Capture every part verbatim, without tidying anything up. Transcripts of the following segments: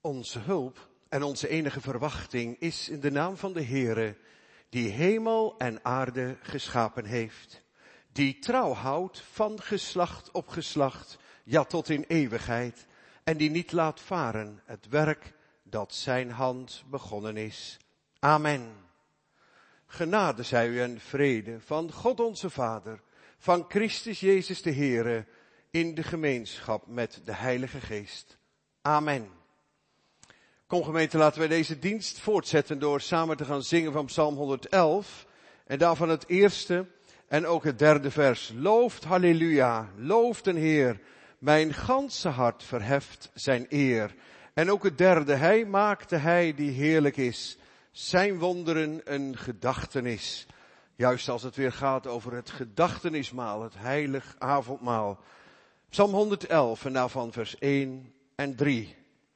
Onze hulp en onze enige verwachting is in de naam van de Heere, die hemel en aarde geschapen heeft. Die trouw houdt van geslacht op geslacht, ja tot in eeuwigheid. En die niet laat varen het werk dat zijn hand begonnen is. Amen. Genade zij u en vrede van God onze Vader, van Christus Jezus de Heere, in de gemeenschap met de Heilige Geest. Amen. Kom gemeente, laten wij deze dienst voortzetten door samen te gaan zingen van Psalm honderd-elf. En daarvan het eerste en ook het derde vers. Looft, halleluja, looft een Heer. Mijn ganse hart verheft zijn eer. En ook het derde, hij maakte hij die heerlijk is. Zijn wonderen een gedachtenis. Juist als het weer gaat over het gedachtenismaal, het heilig avondmaal. Psalm honderd-elf en daarvan vers één en drie.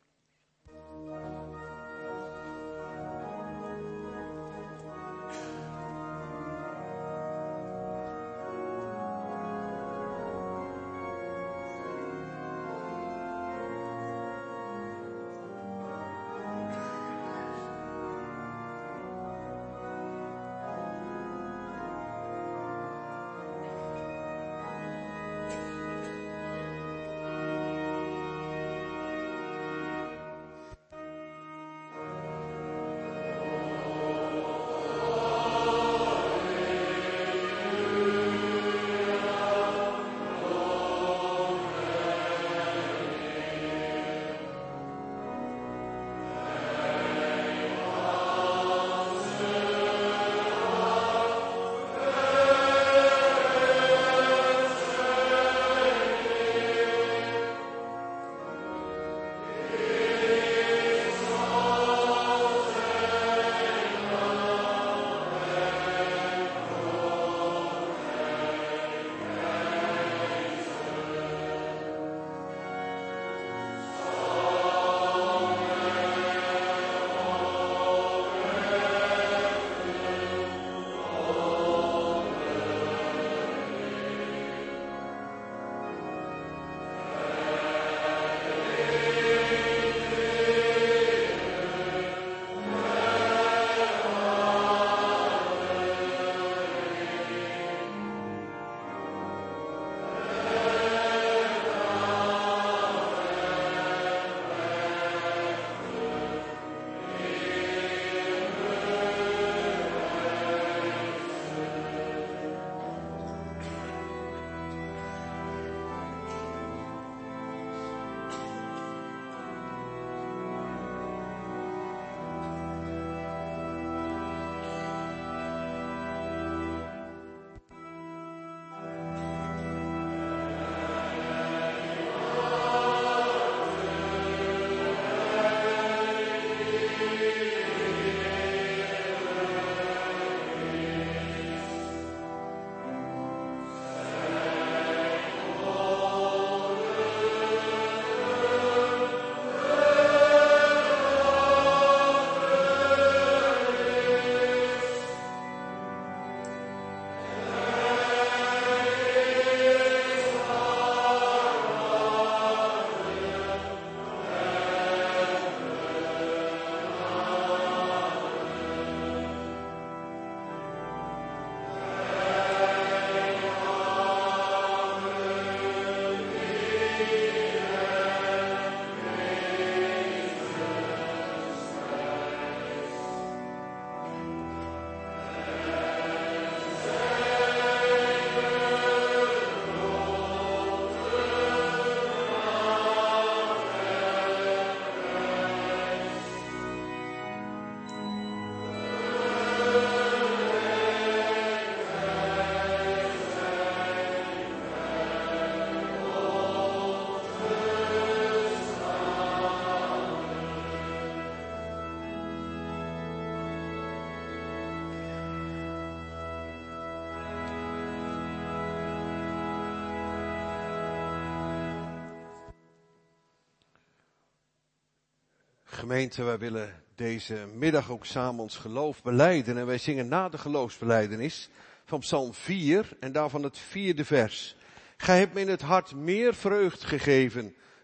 Gemeente, wij willen deze middag ook samen ons geloof belijden. En wij zingen na de geloofsbelijdenis van Psalm vier en daarvan het vierde vers. Gij hebt me in het hart meer vreugd gegeven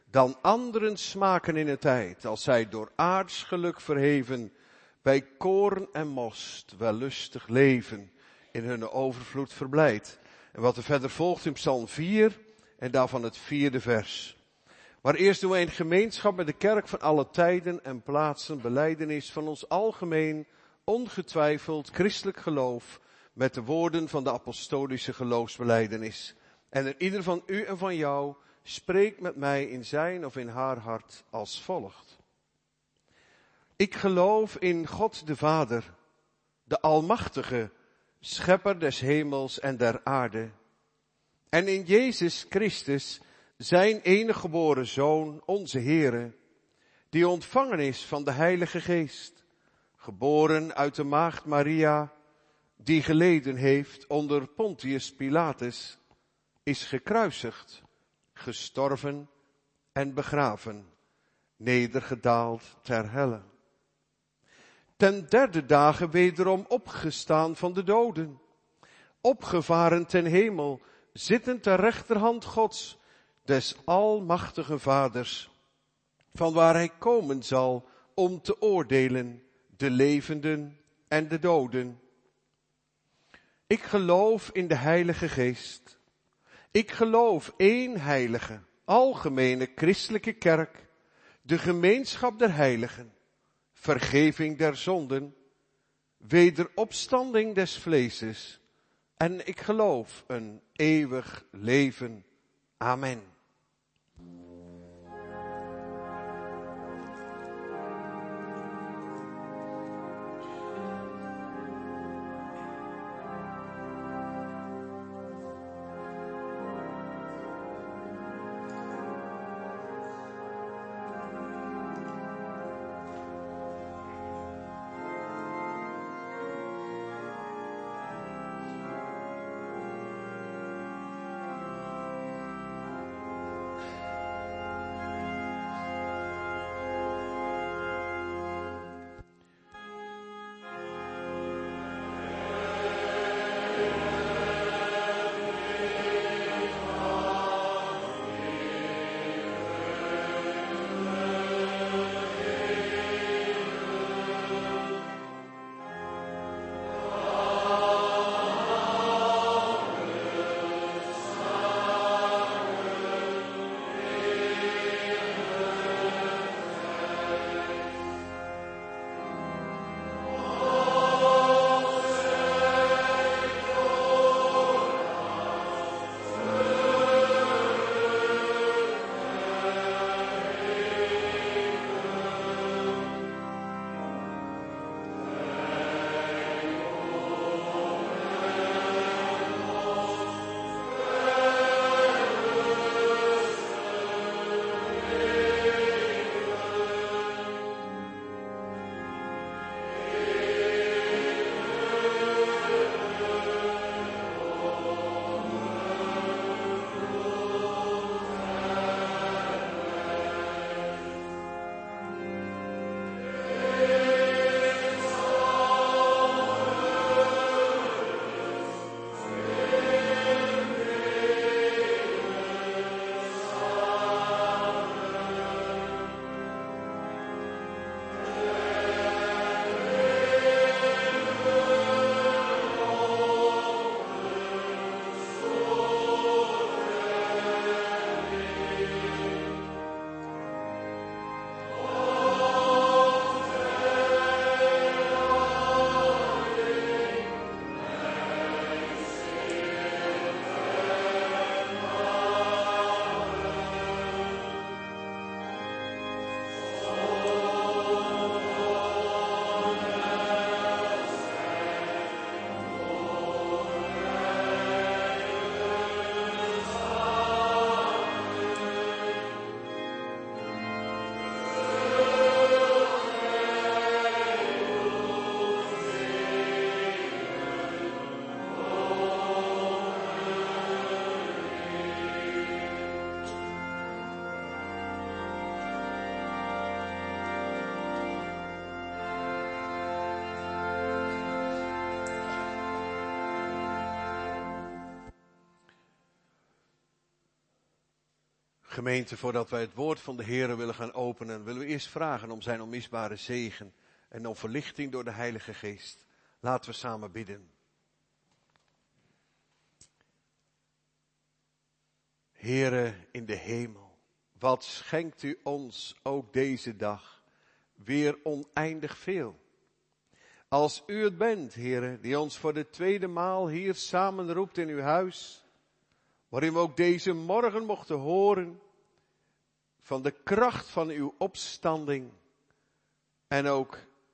dan anderen smaken in het tijd, als zij door aards geluk verheven, bij koorn en most wellustig leven, in hun overvloed verblijd. En wat er verder volgt in Psalm vier, en daarvan het vierde vers. Maar eerst doen wij in gemeenschap met de kerk van alle tijden en plaatsen belijdenis van ons algemeen, ongetwijfeld christelijk geloof, met de woorden van de apostolische geloofsbelijdenis. En er ieder van u en van jou spreekt met mij in zijn of in haar hart als volgt. Ik geloof in God de Vader, de Almachtige, Schepper des hemels en der aarde. En in Jezus Christus, zijn enige geboren Zoon, onze Heere, die ontvangen is van de Heilige Geest, geboren uit de maagd Maria, die geleden heeft onder Pontius Pilatus, is gekruisigd, gestorven en begraven, nedergedaald ter helle. Ten derde dagen wederom opgestaan van de doden, opgevaren ten hemel, zittend ter rechterhand Gods, des almachtige Vaders, van waar hij komen zal om te oordelen de levenden en de doden. Ik geloof in de Heilige Geest. Ik geloof één heilige, algemene christelijke kerk, de gemeenschap der heiligen, vergeving der zonden, wederopstanding des vleeses, en ik geloof een eeuwig leven. Amen. Gemeente, voordat wij het woord van de Heer willen gaan openen, willen we eerst vragen om zijn onmisbare zegen en om verlichting door de Heilige Geest. Laten we samen bidden. Heere in de hemel, wat schenkt u ons ook deze dag weer oneindig veel. Als u het bent, Heere, die ons voor de tweede maal hier samenroept in uw huis, waarin we ook deze morgen mochten horen van de kracht van uw opstanding en ook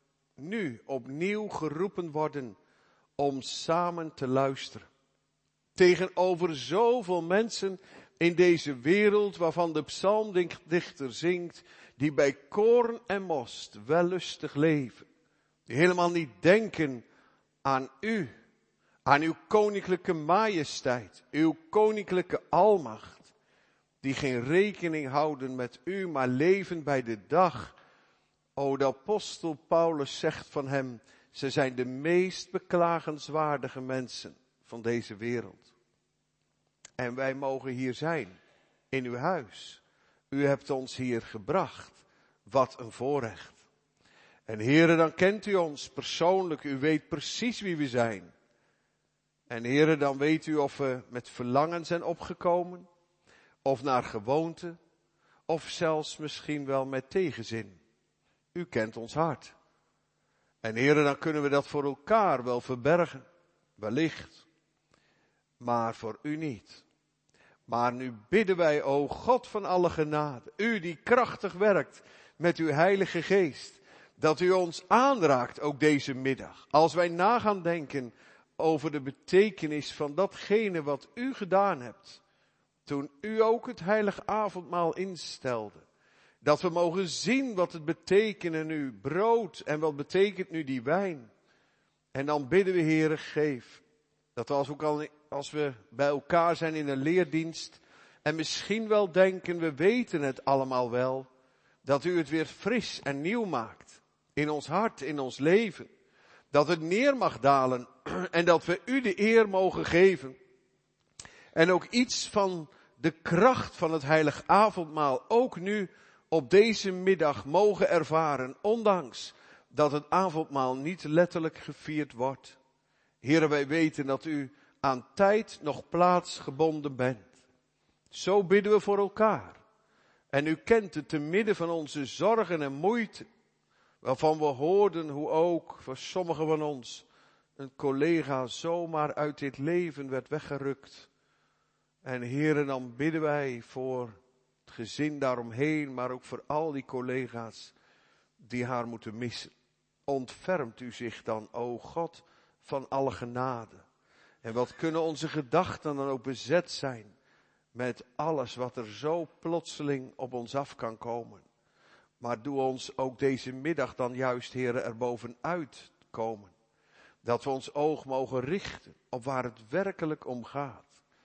nu opnieuw geroepen worden om samen te luisteren. Tegenover zoveel mensen in deze wereld waarvan de psalmdichter zingt, die bij koorn en most wellustig leven. Die helemaal niet denken aan u, aan uw koninklijke majesteit, uw koninklijke almacht. Die geen rekening houden met u, maar leven bij de dag. O, de apostel Paulus zegt van hem, ze zijn de meest beklagenswaardige mensen van deze wereld. En wij mogen hier zijn, in uw huis. U hebt ons hier gebracht. Wat een voorrecht. En Heere, dan kent u ons persoonlijk. U weet precies wie we zijn. En Heere, dan weet u of we met verlangen zijn opgekomen. Of naar gewoonte. Of zelfs misschien wel met tegenzin. U kent ons hart. En Heere, dan kunnen we dat voor elkaar wel verbergen. Wellicht. Maar voor u niet. Maar nu bidden wij, o God van alle genade, u die krachtig werkt met uw Heilige Geest, dat u ons aanraakt ook deze middag. Als wij na gaan denken over de betekenis van datgene wat u gedaan hebt, toen u ook het heilige avondmaal instelde. Dat we mogen zien wat het betekenen nu brood en wat betekent nu die wijn. En dan bidden we, Heere, geef. Dat als, ook al, als we bij elkaar zijn in een leerdienst en misschien wel denken, we weten het allemaal wel, dat u het weer fris en nieuw maakt. In ons hart, in ons leven. Dat het neer mag dalen en dat we u de eer mogen geven. En ook iets van de kracht van het heilig avondmaal ook nu op deze middag mogen ervaren, ondanks dat het avondmaal niet letterlijk gevierd wordt. Heere, wij weten dat u aan tijd nog plaats gebonden bent. Zo bidden we voor elkaar. En u kent het te midden van onze zorgen en moeite, waarvan we hoorden hoe ook voor sommigen van ons een collega zomaar uit dit leven werd weggerukt. En Heere, dan bidden wij voor het gezin daaromheen, maar ook voor al die collega's die haar moeten missen. Ontfermt u zich dan, o God, van alle genade. En wat kunnen onze gedachten dan ook bezet zijn met alles wat er zo plotseling op ons af kan komen. Maar doe ons ook deze middag dan juist, Heere, er bovenuit komen. Dat we ons oog mogen richten op waar het werkelijk om gaat.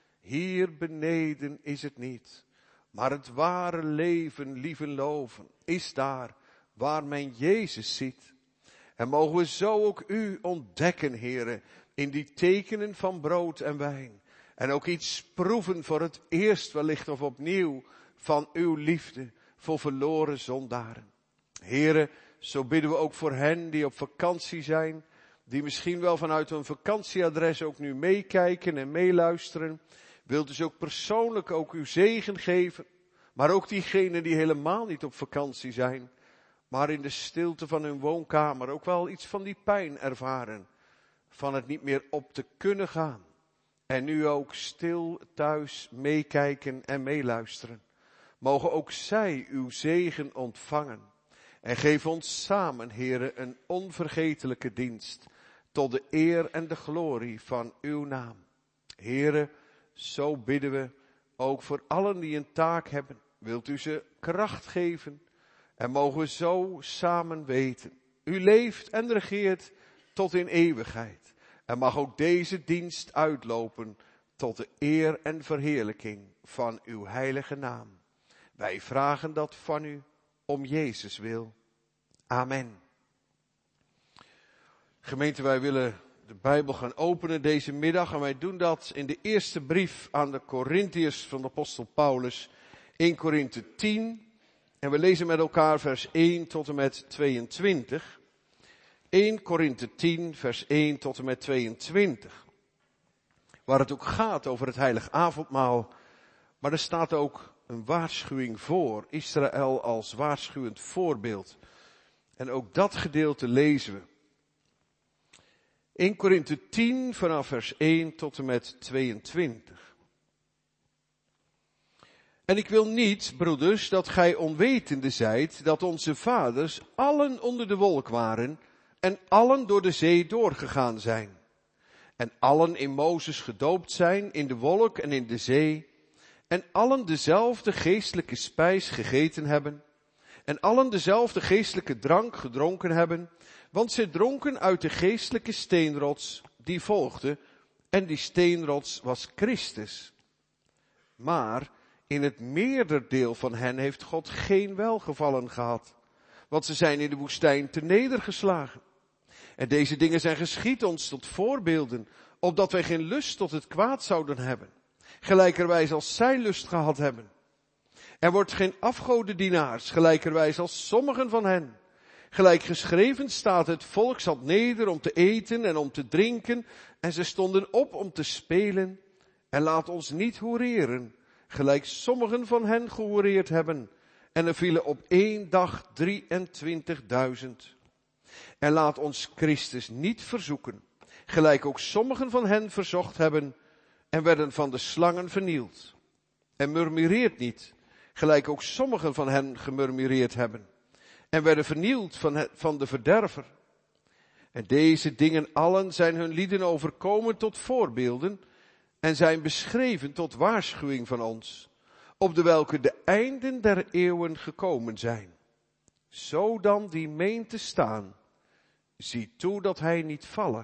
Hier beneden is het niet. Maar het ware leven, lieve loven, is daar waar men Jezus ziet. En mogen we zo ook u ontdekken, Heere, in die tekenen van brood en wijn. En ook iets proeven voor het eerst wellicht of opnieuw van uw liefde voor verloren zondaren. Heere, zo bidden we ook voor hen die op vakantie zijn, die misschien wel vanuit hun vakantieadres ook nu meekijken en meeluisteren. Wilt dus ook persoonlijk ook uw zegen geven, maar ook diegenen die helemaal niet op vakantie zijn, maar in de stilte van hun woonkamer ook wel iets van die pijn ervaren, van het niet meer op te kunnen gaan. En nu ook stil thuis meekijken en meeluisteren. Mogen ook zij uw zegen ontvangen. En geef ons samen, Heere, een onvergetelijke dienst, tot de eer en de glorie van uw naam. Heere, zo bidden we ook voor allen die een taak hebben. Wilt u ze kracht geven? En mogen we zo samen weten. U leeft en regeert tot in eeuwigheid. En mag ook deze dienst uitlopen tot de eer en verheerlijking van uw heilige naam. Wij vragen dat van u om Jezus wil. Amen. Gemeente, wij willen de Bijbel gaan openen deze middag. En wij doen dat in de eerste brief aan de Korintiërs van de apostel Paulus eerste Korinthe tien. En we lezen met elkaar vers één tot en met tweeëntwintig. eerste Korinthe tien, vers één tot en met tweeëntwintig. Waar het ook gaat over het heilig avondmaal. Maar er staat ook een waarschuwing voor. Israël als waarschuwend voorbeeld. En ook dat gedeelte lezen we. eerste Korinthe tien vanaf vers één tot en met tweeëntwintig. En ik wil niet, broeders, dat gij onwetende zijt dat onze vaders allen onder de wolk waren en allen door de zee doorgegaan zijn. En allen in Mozes gedoopt zijn in de wolk en in de zee. En allen dezelfde geestelijke spijs gegeten hebben. En allen dezelfde geestelijke drank gedronken hebben. Want zij dronken uit de geestelijke steenrots die volgde. En die steenrots was Christus. Maar in het meerderdeel van hen heeft God geen welgevallen gehad. Want ze zijn in de woestijn te nedergeslagen. En deze dingen zijn geschied ons tot voorbeelden, opdat wij geen lust tot het kwaad zouden hebben. Gelijkerwijs als zij lust gehad hebben. Er wordt geen afgodendienaars, gelijkerwijs als sommigen van hen. Gelijk geschreven staat, het volk zat neder om te eten en om te drinken, en ze stonden op om te spelen. En laat ons niet hoereren, gelijk sommigen van hen gehoereerd hebben. En er vielen op één dag drieëntwintigduizend. En laat ons Christus niet verzoeken, gelijk ook sommigen van hen verzocht hebben en werden van de slangen vernield. En murmureert niet, gelijk ook sommigen van hen gemurmureerd hebben en werden vernield van, het, van de verderver. En deze dingen allen zijn hun lieden overkomen tot voorbeelden en zijn beschreven tot waarschuwing van ons, op de welke de einden der eeuwen gekomen zijn. Zo dan die meent te staan, zie toe dat hij niet vallen.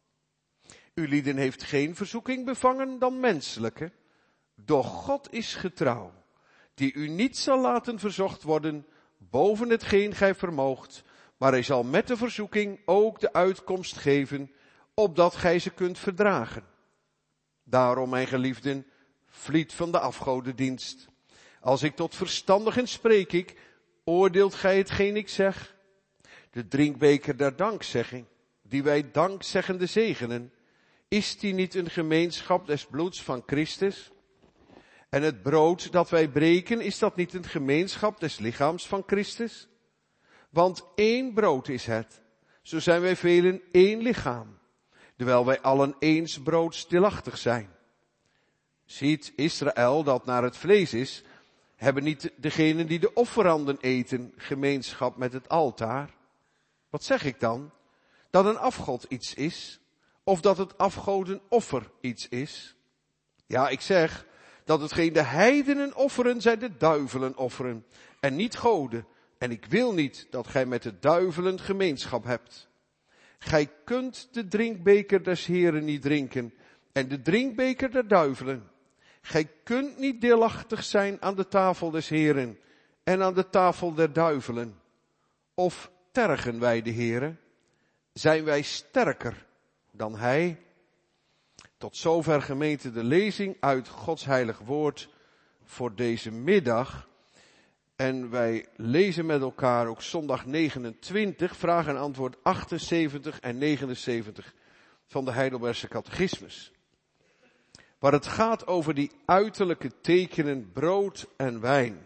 Uw lieden heeft geen verzoeking bevangen dan menselijke, doch God is getrouw, die u niet zal laten verzocht worden boven hetgeen gij vermoogt, maar hij zal met de verzoeking ook de uitkomst geven, opdat gij ze kunt verdragen. Daarom, mijn geliefden, vliet van de afgodendienst. Als ik tot verstandigen spreek ik, oordeelt gij hetgeen ik zeg? De drinkbeker der dankzegging, die wij dankzeggende zegenen, is die niet een gemeenschap des bloeds van Christus? En het brood dat wij breken, is dat niet een gemeenschap des lichaams van Christus? Want één brood is het, zo zijn wij velen één lichaam, terwijl wij allen eens brood deelachtig zijn. Ziet Israël dat naar het vlees is, hebben niet degenen die de offeranden eten gemeenschap met het altaar? Wat zeg ik dan? Dat een afgod iets is? Of dat het afgodenoffer iets is? Ja, ik zeg dat hetgeen de heidenen offeren, zij de duivelen offeren. En niet goden. En ik wil niet dat gij met de duivelen gemeenschap hebt. Gij kunt de drinkbeker des Heren niet drinken. En de drinkbeker der duivelen. Gij kunt niet deelachtig zijn aan de tafel des Heren. En aan de tafel der duivelen. Of tergen wij de Heere? Zijn wij sterker dan Hij? Tot zover, gemeente, de lezing uit Gods heilig woord voor deze middag. En wij lezen met elkaar ook zondag negenentwintig, vraag en antwoord achtenzeventig en negenenzeventig van de Heidelbergse catechismus. Waar het gaat over die uiterlijke tekenen brood en wijn.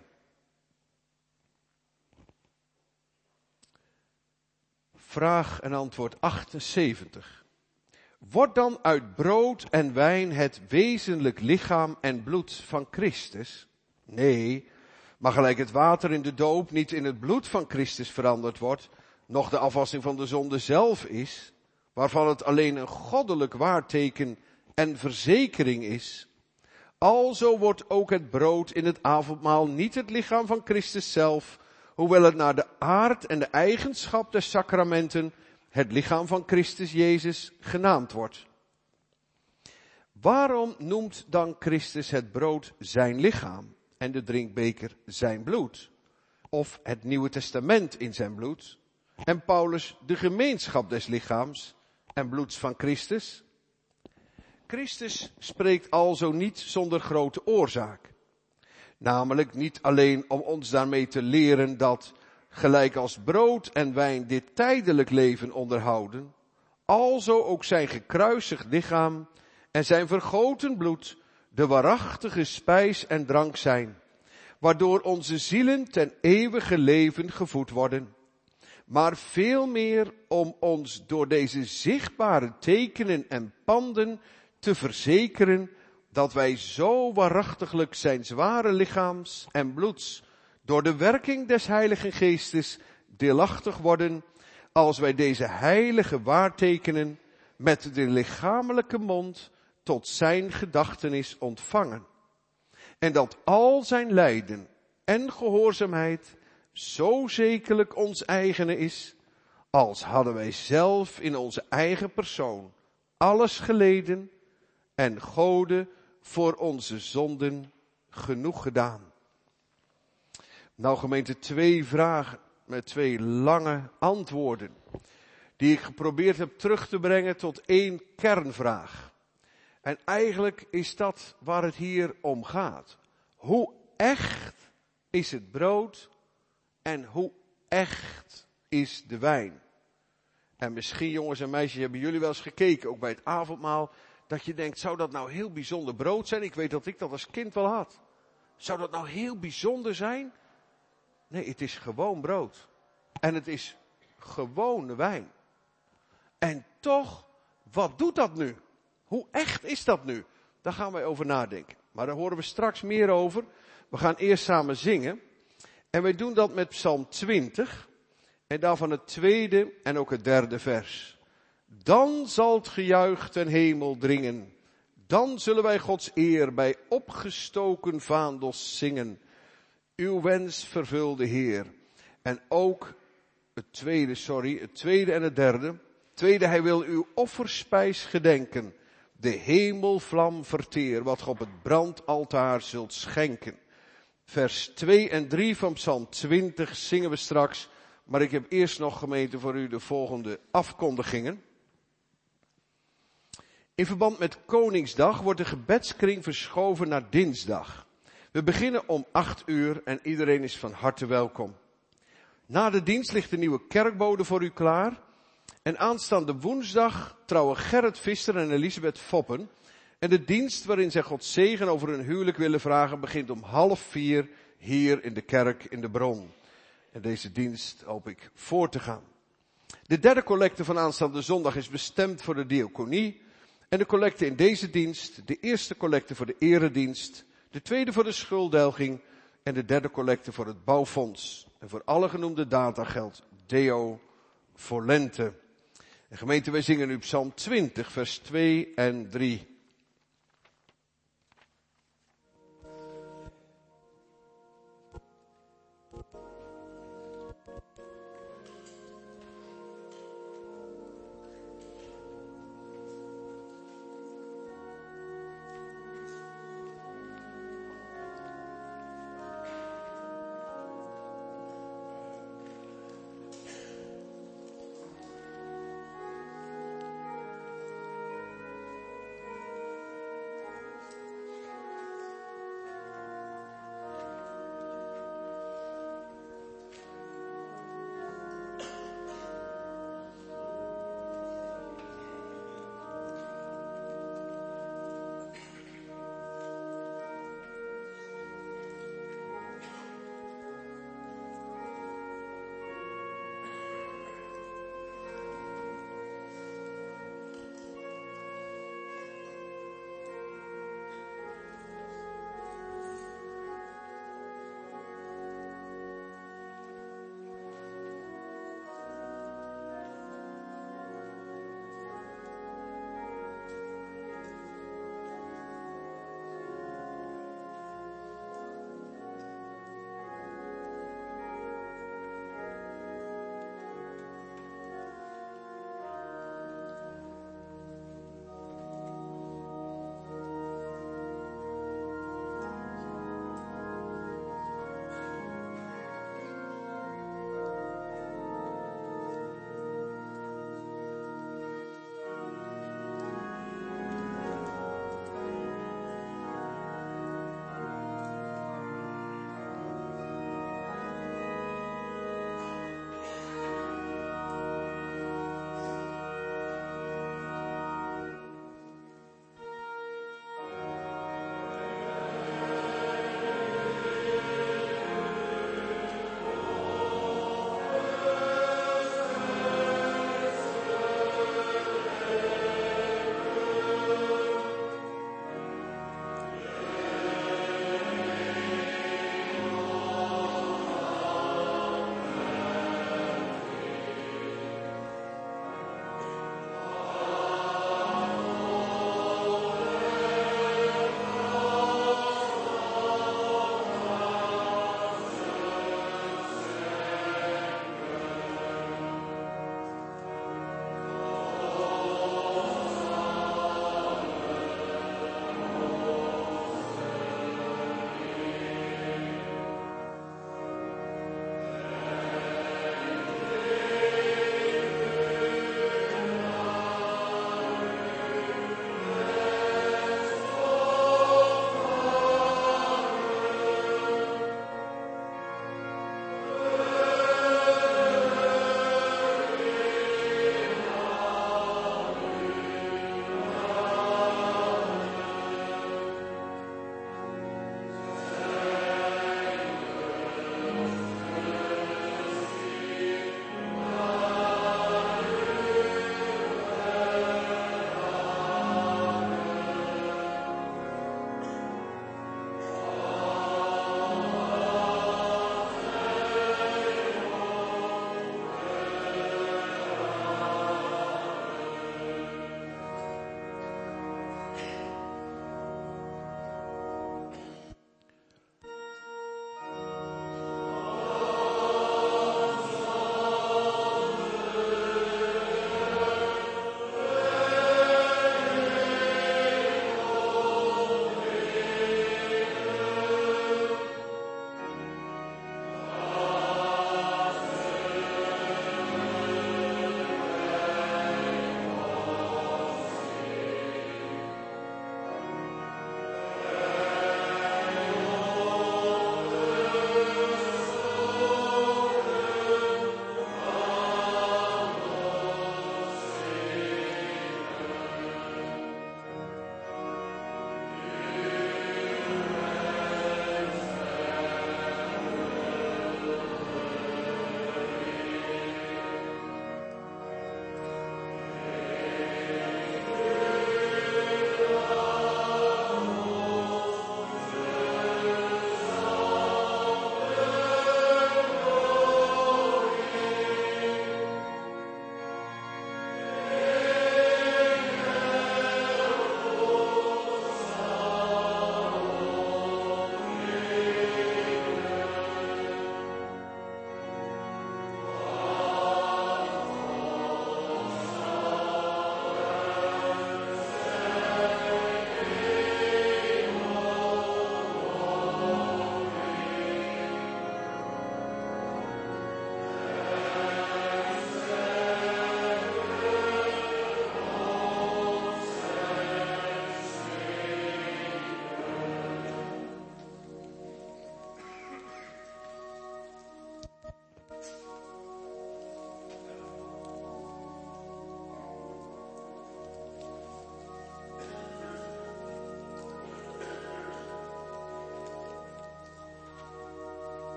Vraag en antwoord achtenzeventig. Wordt dan uit brood en wijn het wezenlijk lichaam en bloed van Christus? Nee, maar gelijk het water in de doop niet in het bloed van Christus veranderd wordt, noch de afwassing van de zonde zelf is, waarvan het alleen een goddelijk waarteken en verzekering is, alzo wordt ook het brood in het avondmaal niet het lichaam van Christus zelf, hoewel het naar de aard en de eigenschap des sacramenten het lichaam van Christus Jezus genaamd wordt. Waarom noemt dan Christus het brood zijn lichaam en de drinkbeker zijn bloed? Of het Nieuwe Testament in zijn bloed? En Paulus de gemeenschap des lichaams en bloeds van Christus? Christus spreekt alzo niet zonder grote oorzaak. Namelijk niet alleen om ons daarmee te leren dat gelijk als brood en wijn dit tijdelijk leven onderhouden, alzo ook zijn gekruisigd lichaam en zijn vergoten bloed de waarachtige spijs en drank zijn, waardoor onze zielen ten eeuwige leven gevoed worden. Maar veel meer om ons door deze zichtbare tekenen en panden te verzekeren dat wij zo waarachtiglijk zijn zware lichaams en bloeds door de werking des Heilige Geestes deelachtig worden, als wij deze heilige waartekenen met de lichamelijke mond tot zijn gedachtenis ontvangen. En dat al zijn lijden en gehoorzaamheid zo zekerlijk ons eigene is, als hadden wij zelf in onze eigen persoon alles geleden en Gode voor onze zonden genoeg gedaan. Nou gemeente, twee vragen met twee lange antwoorden, die ik geprobeerd heb terug te brengen tot één kernvraag. En eigenlijk is dat waar het hier om gaat. Hoe echt is het brood en hoe echt is de wijn? En misschien, jongens en meisjes, hebben jullie wel eens gekeken, ook bij het avondmaal, dat je denkt, zou dat nou heel bijzonder brood zijn? Ik weet dat ik dat als kind wel had. Zou dat nou heel bijzonder zijn? Nee, het is gewoon brood. En het is gewone wijn. En toch, wat doet dat nu? Hoe echt is dat nu? Daar gaan wij over nadenken. Maar daar horen we straks meer over. We gaan eerst samen zingen. En wij doen dat met Psalm twintig. En daarvan het tweede en ook het derde vers. Dan zal het gejuich ten hemel dringen. Dan zullen wij Gods eer bij opgestoken vaandels zingen. Uw wens vervulde Heer. En ook het tweede, sorry, het tweede en het derde. Tweede, hij wil uw offerspijs gedenken. De hemelvlam verteer, wat ge op het brandaltaar zult schenken. Vers twee en drie van Psalm twintig zingen we straks. Maar ik heb eerst nog, gemeente, voor u de volgende afkondigingen. In verband met Koningsdag wordt de gebedskring verschoven naar dinsdag. We beginnen om acht uur en iedereen is van harte welkom. Na de dienst ligt de nieuwe kerkbode voor u klaar. En aanstaande woensdag trouwen Gerrit Visser en Elisabeth Foppen. En de dienst waarin zij Gods zegen over hun huwelijk willen vragen begint om half vier hier in de kerk in de Bron. En deze dienst hoop ik voor te gaan. De derde collecte van aanstaande zondag is bestemd voor de diaconie. En de collecte in deze dienst, de eerste collecte voor de eredienst, de tweede voor de schulddelging en de derde collecte voor het bouwfonds. En voor alle genoemde data geldt Deo Volente. En gemeente, wij zingen nu Psalm twintig, vers twee en drie.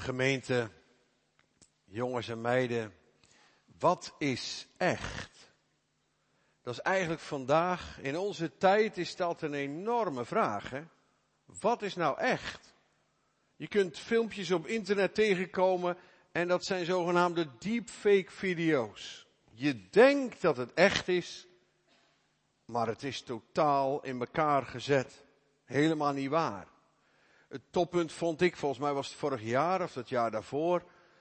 Gemeente, jongens en meiden, wat is echt? Dat is eigenlijk vandaag, in onze tijd is dat een enorme vraag. Hè? Wat is nou echt? Je kunt filmpjes op internet tegenkomen en dat zijn zogenaamde deepfake video's. Je denkt dat het echt is, maar het is totaal in elkaar gezet. Helemaal niet waar. Het toppunt vond ik, volgens mij was het vorig jaar of het jaar daarvoor,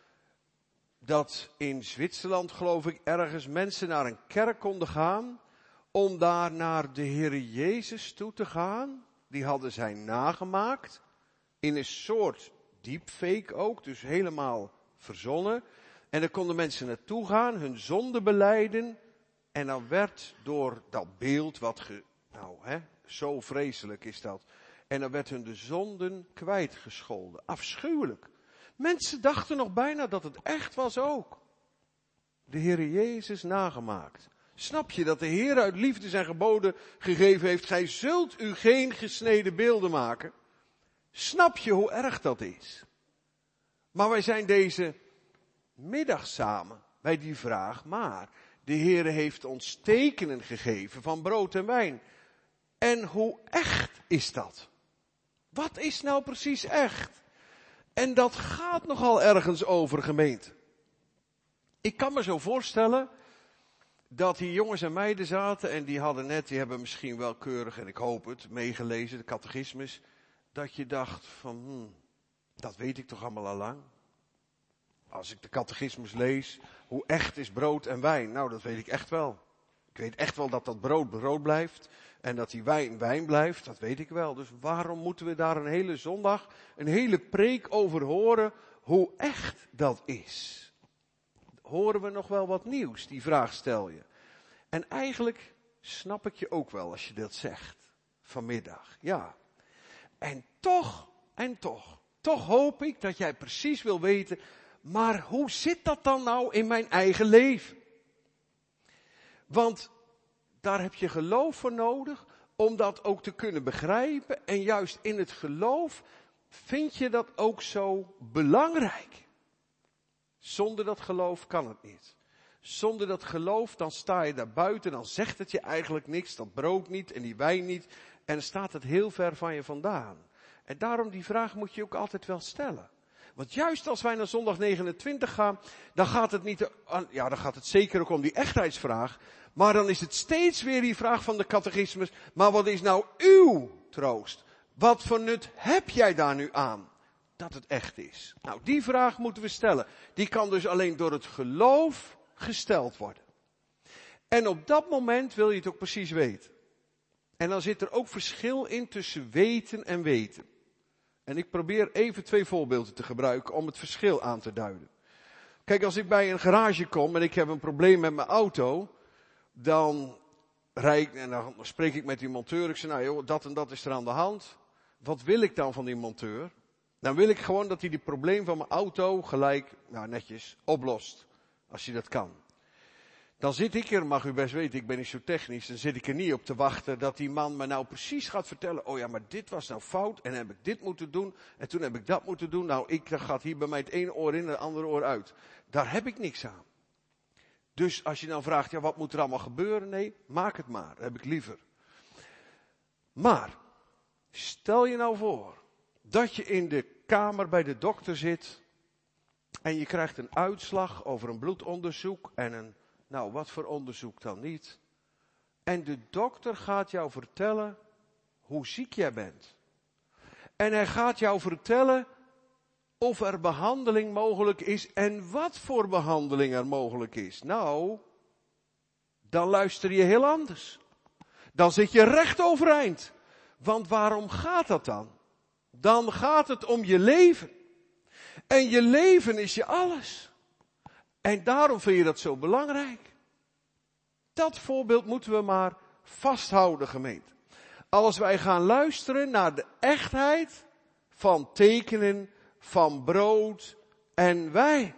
dat in Zwitserland, geloof ik, ergens mensen naar een kerk konden gaan om daar naar de Heere Jezus toe te gaan. Die hadden zij nagemaakt, in een soort deepfake ook, dus helemaal verzonnen. En daar konden mensen naartoe gaan, hun zonde belijden. En dan werd door dat beeld, wat ge, nou hè, zo vreselijk is dat. En dan werd hun de zonden kwijtgescholden. Afschuwelijk. Mensen dachten nog bijna dat het echt was ook. De Heere Jezus nagemaakt. Snap je dat de Heer uit liefde zijn geboden gegeven heeft? Gij zult u geen gesneden beelden maken. Snap je hoe erg dat is? Maar wij zijn deze middag samen bij die vraag. Maar de Heer heeft ons tekenen gegeven van brood en wijn. En hoe echt is dat? Wat is nou precies echt? En dat gaat nogal ergens over, gemeente. Ik kan me zo voorstellen dat hier jongens en meiden zaten en die hadden net, die hebben misschien wel keurig, en ik hoop het, meegelezen, de catechismus. Dat je dacht van, hmm, dat weet ik toch allemaal al lang. Als ik de catechismus lees, hoe echt is brood en wijn? Nou, dat weet ik echt wel. Ik weet echt wel dat dat brood brood blijft en dat die wijn wijn blijft, dat weet ik wel. Dus waarom moeten we daar een hele zondag, een hele preek over horen, hoe echt dat is? Horen we nog wel wat nieuws? Die vraag stel je. En eigenlijk snap ik je ook wel als je dat zegt, vanmiddag. Ja. En toch, en toch, toch hoop ik dat jij precies wil weten, maar hoe zit dat dan nou in mijn eigen leven? Want daar heb je geloof voor nodig om dat ook te kunnen begrijpen. En juist in het geloof vind je dat ook zo belangrijk. Zonder dat geloof kan het niet. Zonder dat geloof, dan sta je daar buiten, dan zegt het je eigenlijk niks, dat brood niet en die wijn niet. En dan staat het heel ver van je vandaan. En daarom die vraag moet je ook altijd wel stellen. Want juist als wij naar zondag negenentwintig gaan, dan gaat het niet, ja, dan gaat het zeker ook om die echtheidsvraag. Maar dan is het steeds weer die vraag van de catechismus, maar wat is nou uw troost? Wat voor nut heb jij daar nu aan? Dat het echt is. Nou, die vraag moeten we stellen. Die kan dus alleen door het geloof gesteld worden. En op dat moment wil je het ook precies weten. En dan zit er ook verschil in tussen weten en weten. En ik probeer even twee voorbeelden te gebruiken om het verschil aan te duiden. Kijk, als ik bij een garage kom en ik heb een probleem met mijn auto, dan rijd ik en dan spreek ik met die monteur. Ik zeg, nou joh, dat en dat is er aan de hand. Wat wil ik dan van die monteur? Dan wil ik gewoon dat hij die probleem van mijn auto gelijk, nou netjes, oplost. Als je dat kan. Dan zit ik er, mag u best weten, ik ben niet zo technisch, dan zit ik er niet op te wachten dat die man me nou precies gaat vertellen, oh ja, maar dit was nou fout en dan heb ik dit moeten doen en toen heb ik dat moeten doen. Nou, ik, dan gaat hier bij mij het ene oor in en het andere oor uit. Daar heb ik niks aan. Dus als je dan vraagt, ja, wat moet er allemaal gebeuren? Nee, maak het maar, dat heb ik liever. Maar, stel je nou voor dat je in de kamer bij de dokter zit en je krijgt een uitslag over een bloedonderzoek en een, nou wat voor onderzoek dan niet. En de dokter gaat jou vertellen hoe ziek jij bent. En hij gaat jou vertellen of er behandeling mogelijk is en wat voor behandeling er mogelijk is. Nou, dan luister je heel anders. Dan zit je recht overeind. Want waarom gaat dat dan? Dan gaat het om je leven. En je leven is je alles. En daarom vind je dat zo belangrijk. Dat voorbeeld moeten we maar vasthouden, gemeente. Als wij gaan luisteren naar de echtheid van tekenen van brood en wijn.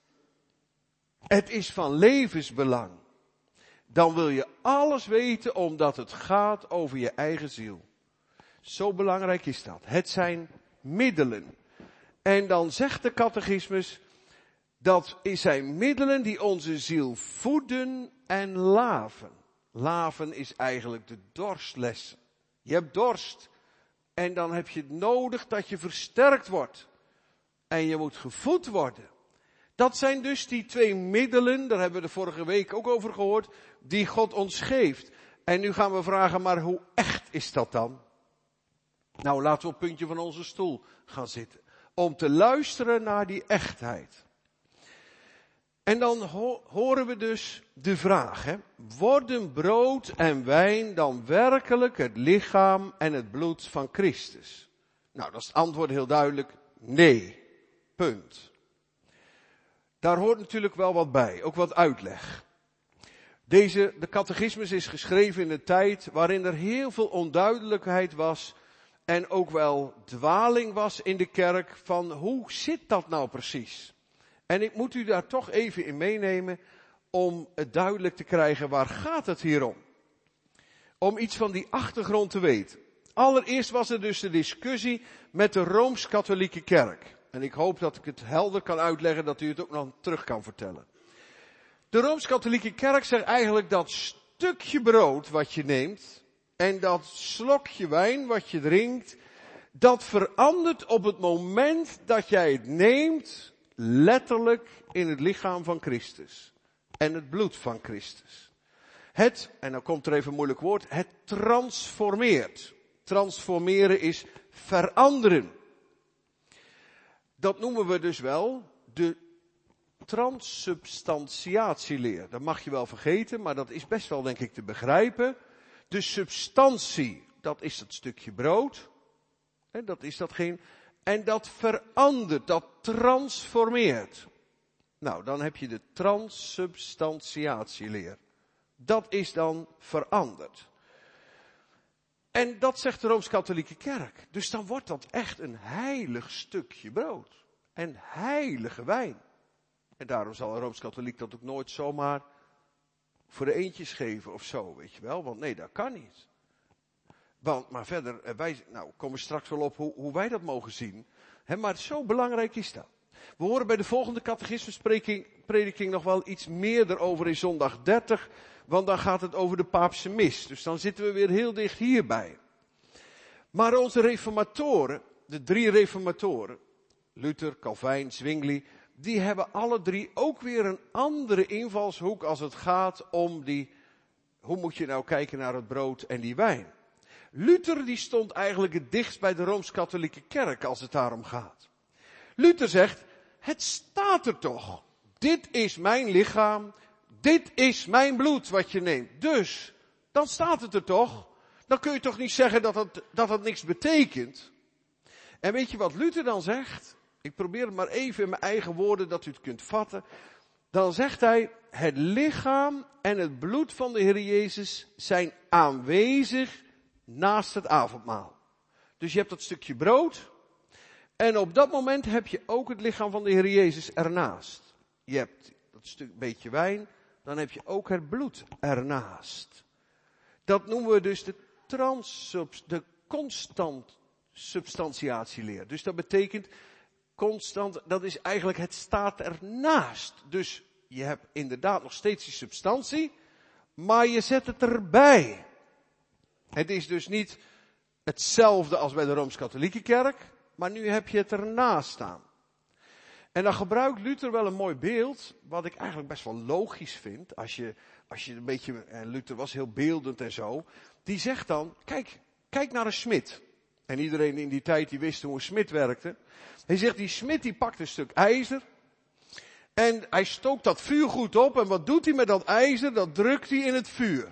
Het is van levensbelang. Dan wil je alles weten omdat het gaat over je eigen ziel. Zo belangrijk is dat. Het zijn middelen. En dan zegt de catechismus, dat zijn middelen die onze ziel voeden en laven. Laven is eigenlijk de dorstlessen. Je hebt dorst en dan heb je het nodig dat je versterkt wordt. En je moet gevoed worden. Dat zijn dus die twee middelen, daar hebben we de vorige week ook over gehoord, die God ons geeft. En nu gaan we vragen, maar hoe echt is dat dan? Nou, laten we op het puntje van onze stoel gaan zitten. Om te luisteren naar die echtheid. En dan ho- horen we dus de vraag, hè, worden brood en wijn dan werkelijk het lichaam en het bloed van Christus? Nou, dat is het antwoord heel duidelijk, nee. Punt. Daar hoort natuurlijk wel wat bij, ook wat uitleg. Deze, de catechismus is geschreven in een tijd waarin er heel veel onduidelijkheid was en ook wel dwaling was in de kerk van hoe zit dat nou precies? En ik moet u daar toch even in meenemen om het duidelijk te krijgen, waar gaat het hier om? Om iets van die achtergrond te weten. Allereerst was er dus de discussie met de Rooms-Katholieke Kerk. En ik hoop dat ik het helder kan uitleggen, dat u het ook nog terug kan vertellen. De Rooms-Katholieke Kerk zegt eigenlijk dat stukje brood wat je neemt en dat slokje wijn wat je drinkt, dat verandert op het moment dat jij het neemt, letterlijk in het lichaam van Christus en het bloed van Christus. Het, en dan komt er even een moeilijk woord, het transformeert. Transformeren is veranderen. Dat noemen we dus wel de transsubstantiatieleer. Dat mag je wel vergeten, maar dat is best wel denk ik te begrijpen. De substantie, dat is dat stukje brood. En dat is datgene. En dat verandert, dat transformeert. Nou, dan heb je de transsubstantiatieleer. Dat is dan veranderd. En dat zegt de Rooms-Katholieke Kerk. Dus dan wordt dat echt een heilig stukje brood. En heilige wijn. En daarom zal een Rooms-Katholiek dat ook nooit zomaar voor de eentjes geven of zo, weet je wel. Want nee, dat kan niet. Want, maar verder, wij, nou, komen we straks wel op hoe, hoe wij dat mogen zien. He, maar zo belangrijk is dat. We horen bij de volgende catechismusprediking nog wel iets meer erover in zondag dertig. Want dan gaat het over de paapse mis. Dus dan zitten we weer heel dicht hierbij. Maar onze reformatoren, de drie reformatoren, Luther, Calvijn, Zwingli, die hebben alle drie ook weer een andere invalshoek als het gaat om die, hoe moet je nou kijken naar het brood en die wijn. Luther die stond eigenlijk het dichtst bij de Rooms-Katholieke Kerk als het daarom gaat. Luther zegt, het staat er toch. Dit is mijn lichaam, dit is mijn bloed wat je neemt. Dus, dan staat het er toch. Dan kun je toch niet zeggen dat het, dat het niks betekent. En weet je wat Luther dan zegt? Ik probeer het maar even in mijn eigen woorden dat u het kunt vatten. Dan zegt hij, het lichaam en het bloed van de Heer Jezus zijn aanwezig naast het avondmaal. Dus je hebt dat stukje brood. En op dat moment heb je ook het lichaam van de Heer Jezus ernaast. Je hebt dat stuk beetje wijn. Dan heb je ook het bloed ernaast. Dat noemen we dus de transsubs, de constant substantiatieleer. Dus dat betekent constant, dat is eigenlijk het staat ernaast. Dus je hebt inderdaad nog steeds die substantie, maar je zet het erbij. Het is dus niet hetzelfde als bij de Rooms-Katholieke Kerk, maar nu heb je het ernaast staan. En dan gebruikt Luther wel een mooi beeld, wat ik eigenlijk best wel logisch vind, als je, als je een beetje, en Luther was heel beeldend en zo, die zegt dan, kijk, kijk naar een smid. En iedereen in die tijd die wist hoe een smid werkte. Hij zegt, die smid die pakt een stuk ijzer, en hij stookt dat vuur goed op, en wat doet hij met dat ijzer? Dat drukt hij in het vuur.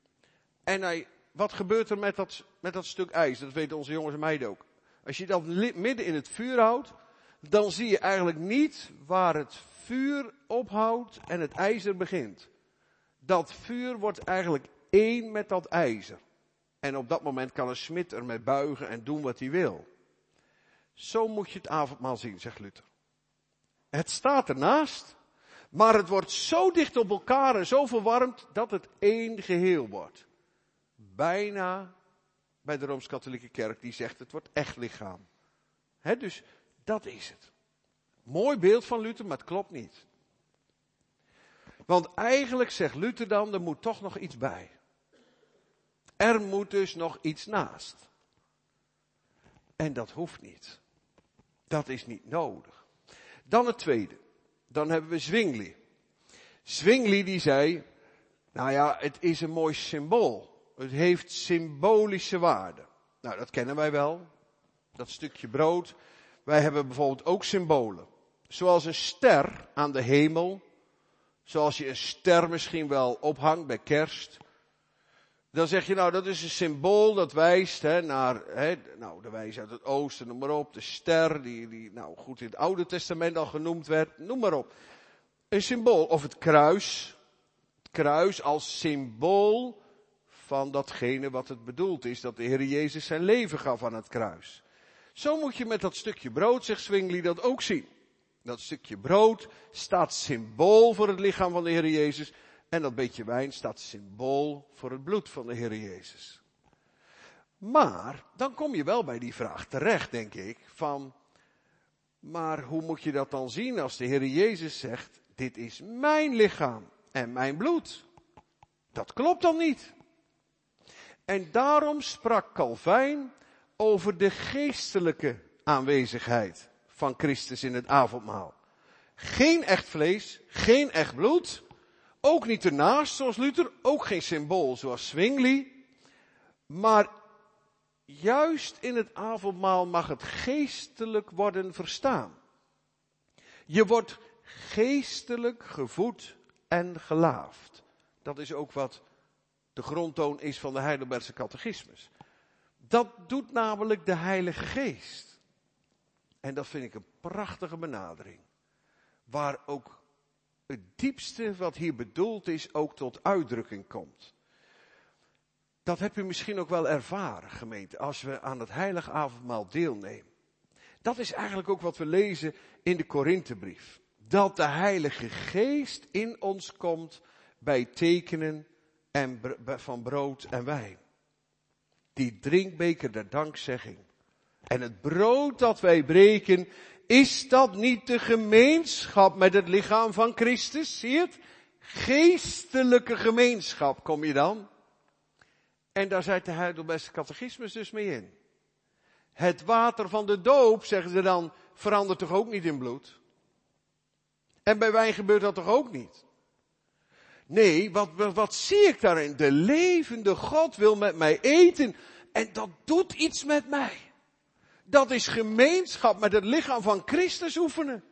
En hij, wat gebeurt er met dat, met dat stuk ijzer? Dat weten onze jongens en meiden ook. Als je dat midden in het vuur houdt, dan zie je eigenlijk niet waar het vuur ophoudt en het ijzer begint. Dat vuur wordt eigenlijk één met dat ijzer. En op dat moment kan een smid ermee buigen en doen wat hij wil. Zo moet je het avondmaal zien, zegt Luther. Het staat ernaast, maar het wordt zo dicht op elkaar en zo verwarmd dat het één geheel wordt. Bijna bij de Rooms-Katholieke Kerk die zegt het wordt echt lichaam. He, dus Dat is het. Mooi beeld van Luther, maar het klopt niet. Want eigenlijk zegt Luther dan, er moet toch nog iets bij. Er moet dus nog iets naast. En dat hoeft niet. Dat is niet nodig. Dan het tweede. Dan hebben we Zwingli. Zwingli die zei, nou ja, het is een mooi symbool. Het heeft symbolische waarde. Nou, dat kennen wij wel. Dat stukje brood. Wij hebben bijvoorbeeld ook symbolen. Zoals een ster aan de hemel. Zoals je een ster misschien wel ophangt bij kerst. Dan zeg je, nou, dat is een symbool dat wijst hè, naar, hè, nou, de wijs uit het oosten, noem maar op. De ster, die, die nou goed in het Oude Testament al genoemd werd, noem maar op. Een symbool. Of het kruis. Het kruis als symbool van datgene wat het bedoeld is. Dat de Heer Jezus zijn leven gaf aan het kruis. Zo moet je met dat stukje brood, zegt Zwingli, dat ook zien. Dat stukje brood staat symbool voor het lichaam van de Heer Jezus. En dat beetje wijn staat symbool voor het bloed van de Heer Jezus. Maar, dan kom je wel bij die vraag terecht, denk ik, van, maar hoe moet je dat dan zien als de Heer Jezus zegt, dit is mijn lichaam en mijn bloed? Dat klopt dan niet. En daarom sprak Calvijn over de geestelijke aanwezigheid van Christus in het avondmaal. Geen echt vlees, geen echt bloed, ook niet ernaast zoals Luther, ook geen symbool zoals Zwingli, maar juist in het avondmaal mag het geestelijk worden verstaan. Je wordt geestelijk gevoed en gelaafd. Dat is ook wat de grondtoon is van de Heidelbergse catechismus. Dat doet namelijk de Heilige Geest. En dat vind ik een prachtige benadering. Waar ook het diepste wat hier bedoeld is ook tot uitdrukking komt. Dat heb u misschien ook wel ervaren, gemeente, als we aan het heilige avondmaal deelnemen. Dat is eigenlijk ook wat we lezen in de Korinthebrief. Dat de Heilige Geest in ons komt bij tekenen en van brood en wijn. Die drinkbeker der dankzegging. En het brood dat wij breken, is dat niet de gemeenschap met het lichaam van Christus? Zie je het? Geestelijke gemeenschap kom je dan. En daar zit de Heidelbergse catechismus dus mee in. Het water van de doop, zeggen ze dan, verandert toch ook niet in bloed? En bij wijn gebeurt dat toch ook niet? Nee, wat, wat, wat zie ik daarin? De levende God wil met mij eten. En dat doet iets met mij. Dat is gemeenschap met het lichaam van Christus oefenen.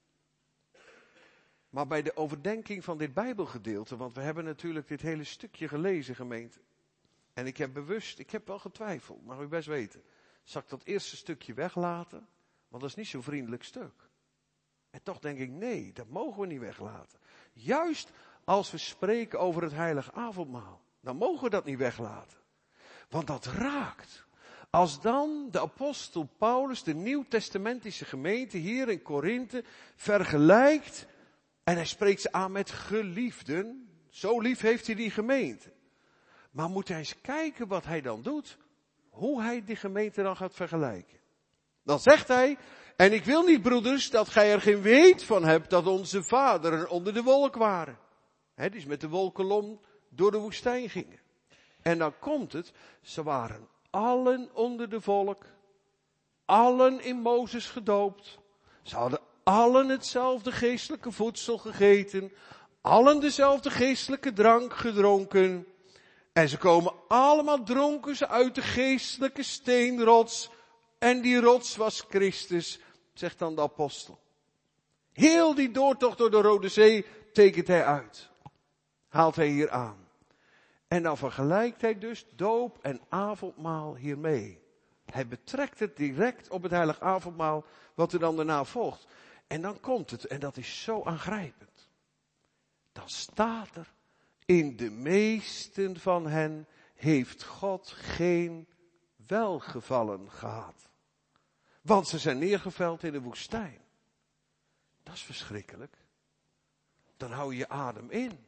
Maar bij de overdenking van dit Bijbelgedeelte, want we hebben natuurlijk dit hele stukje gelezen, gemeente. En ik heb bewust, ik heb wel getwijfeld, mag u best weten. Zal ik dat eerste stukje weglaten? Want dat is niet zo'n vriendelijk stuk. En toch denk ik, nee, dat mogen we niet weglaten. Juist als we spreken over het heilige avondmaal, dan mogen we dat niet weglaten. Want dat raakt. Als dan de apostel Paulus, de nieuwtestamentische gemeente hier in Korinthe, vergelijkt, en hij spreekt ze aan met geliefden, zo lief heeft hij die gemeente. Maar moet hij eens kijken wat hij dan doet, hoe hij die gemeente dan gaat vergelijken. Dan zegt hij, en ik wil niet, broeders, dat gij er geen weet van hebt dat onze vaderen onder de wolk waren. He, die is met de wolkolom door de woestijn gingen. En dan komt het, ze waren allen onder de volk, allen in Mozes gedoopt. Ze hadden allen hetzelfde geestelijke voedsel gegeten, allen dezelfde geestelijke drank gedronken. En ze komen allemaal dronken ze uit de geestelijke steenrots. En die rots was Christus, zegt dan de apostel. Heel die doortocht door de Rode Zee tekent hij uit. Haalt hij hier aan. En dan vergelijkt hij dus doop en avondmaal hiermee. Hij betrekt het direct op het heilig avondmaal, wat er dan daarna volgt. En dan komt het, en dat is zo aangrijpend. Dan staat er, in de meesten van hen heeft God geen welgevallen gehad. Want ze zijn neergeveld in de woestijn. Dat is verschrikkelijk. Dan hou je je adem in.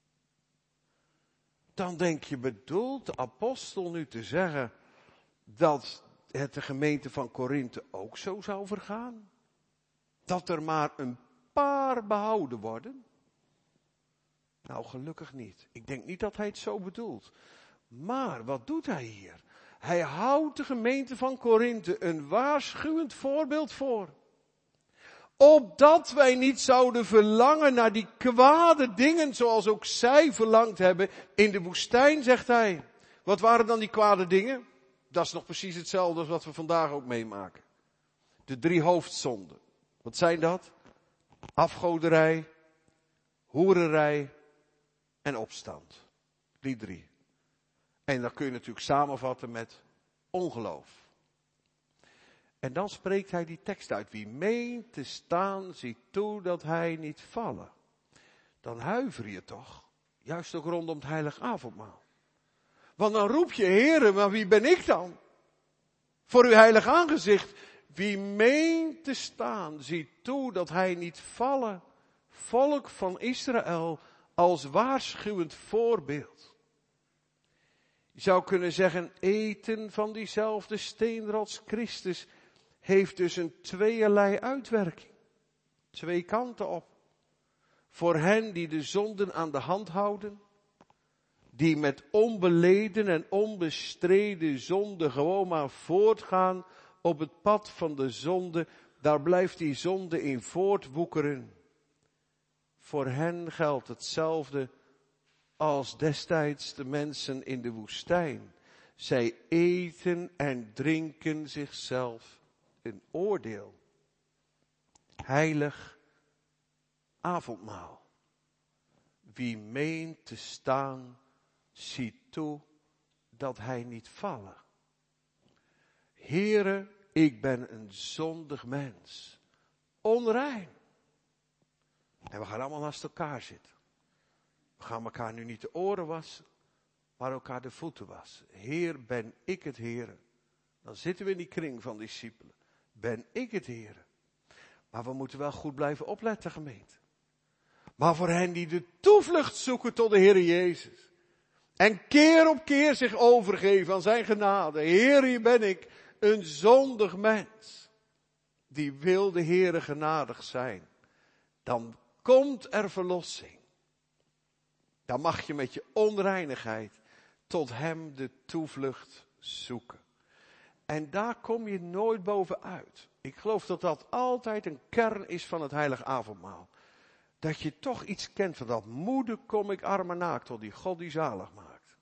Dan denk je, bedoelt de apostel nu te zeggen dat het de gemeente van Korinthe ook zo zou vergaan? Dat er maar een paar behouden worden? Nou, gelukkig niet. Ik denk niet dat hij het zo bedoelt. Maar wat doet hij hier? Hij houdt de gemeente van Korinthe een waarschuwend voorbeeld voor. Opdat wij niet zouden verlangen naar die kwade dingen zoals ook zij verlangd hebben in de woestijn, zegt hij. Wat waren dan die kwade dingen? Dat is nog precies hetzelfde als wat we vandaag ook meemaken. De drie hoofdzonden. Wat zijn dat? Afgoderij, hoererij en opstand. Die drie. En dat kun je natuurlijk samenvatten met ongeloof. En dan spreekt hij die tekst uit. Wie meent te staan, ziet toe dat hij niet vallen. Dan huiver je toch. Juist ook rondom het heilig avondmaal. Want dan roep je, Heere, maar wie ben ik dan? Voor uw heilig aangezicht. Wie meent te staan, ziet toe dat hij niet vallen. Volk van Israël als waarschuwend voorbeeld. Je zou kunnen zeggen, eten van diezelfde steenrots Christus heeft dus een tweeërlei uitwerking. Twee kanten op. Voor hen die de zonden aan de hand houden. Die met onbeleden en onbestreden zonde gewoon maar voortgaan op het pad van de zonde. Daar blijft die zonde in voortwoekeren. Voor hen geldt hetzelfde als destijds de mensen in de woestijn. Zij eten en drinken zichzelf een oordeel. Heilig avondmaal. Wie meent te staan, ziet toe dat hij niet vallen. Heere, ik ben een zondig mens. Onrein. En we gaan allemaal naast elkaar zitten. We gaan elkaar nu niet de oren wassen, maar elkaar de voeten wassen. Heer, ben ik het Heere. Dan zitten we in die kring van discipelen. Ben ik het Heere. Maar we moeten wel goed blijven opletten, gemeente. Maar voor hen die de toevlucht zoeken tot de Heere Jezus. En keer op keer zich overgeven aan zijn genade. Heer, hier ben ik, een zondig mens. Die wil de Heere genadig zijn. Dan komt er verlossing. Dan mag je met je onreinigheid tot hem de toevlucht zoeken. En daar kom je nooit bovenuit. Ik geloof dat dat altijd een kern is van het heilig avondmaal. Dat je toch iets kent van dat moeder kom ik arm en naakt tot die God die zalig maakt.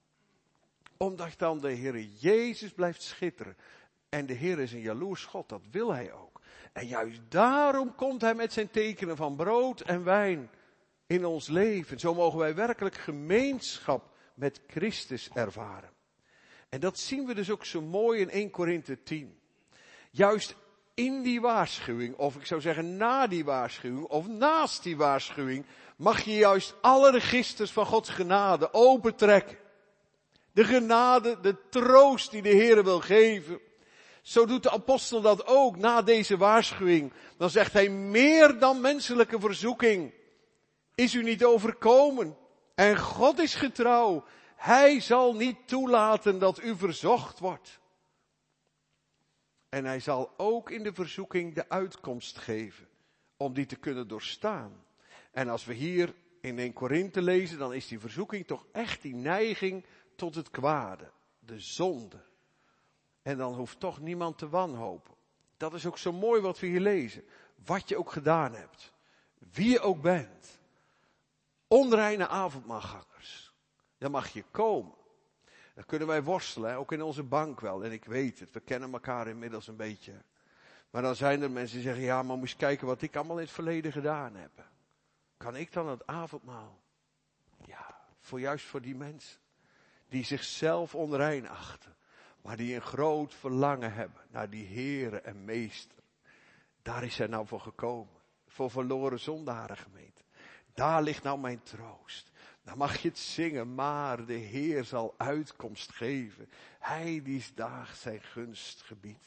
Omdat dan de Heere Jezus blijft schitteren. En de Heer is een jaloers God, dat wil hij ook. En juist daarom komt hij met zijn tekenen van brood en wijn in ons leven. Zo mogen wij werkelijk gemeenschap met Christus ervaren. En dat zien we dus ook zo mooi in Eerste Korinthe tien. Juist in die waarschuwing, of ik zou zeggen na die waarschuwing, of naast die waarschuwing, mag je juist alle registers van Gods genade opentrekken. De genade, de troost die de Heer wil geven. Zo doet de apostel dat ook na deze waarschuwing. Dan zegt hij, meer dan menselijke verzoeking is u niet overkomen. En God is getrouw. Hij zal niet toelaten dat u verzocht wordt. En hij zal ook in de verzoeking de uitkomst geven. Om die te kunnen doorstaan. En als we hier in Eerste Korinthe lezen, dan is die verzoeking toch echt die neiging tot het kwade. De zonde. En dan hoeft toch niemand te wanhopen. Dat is ook zo mooi wat we hier lezen. Wat je ook gedaan hebt. Wie je ook bent. Onreine avondmaalgangers. Dan mag je komen. Dan kunnen wij worstelen, hè? Ook in onze bank wel. En ik weet het, we kennen elkaar inmiddels een beetje. Maar dan zijn er mensen die zeggen, ja, maar moet je eens kijken wat ik allemaal in het verleden gedaan heb. Kan ik dan het avondmaal? Ja, voor juist voor die mensen. Die zichzelf onrein achten. Maar die een groot verlangen hebben naar die Heere en Meester. Daar is hij nou voor gekomen. Voor verloren zondaren, gemeente. Daar ligt nou mijn troost. Dan mag je het zingen, maar de Heer zal uitkomst geven. Hij die daags zijn gunst gebiedt.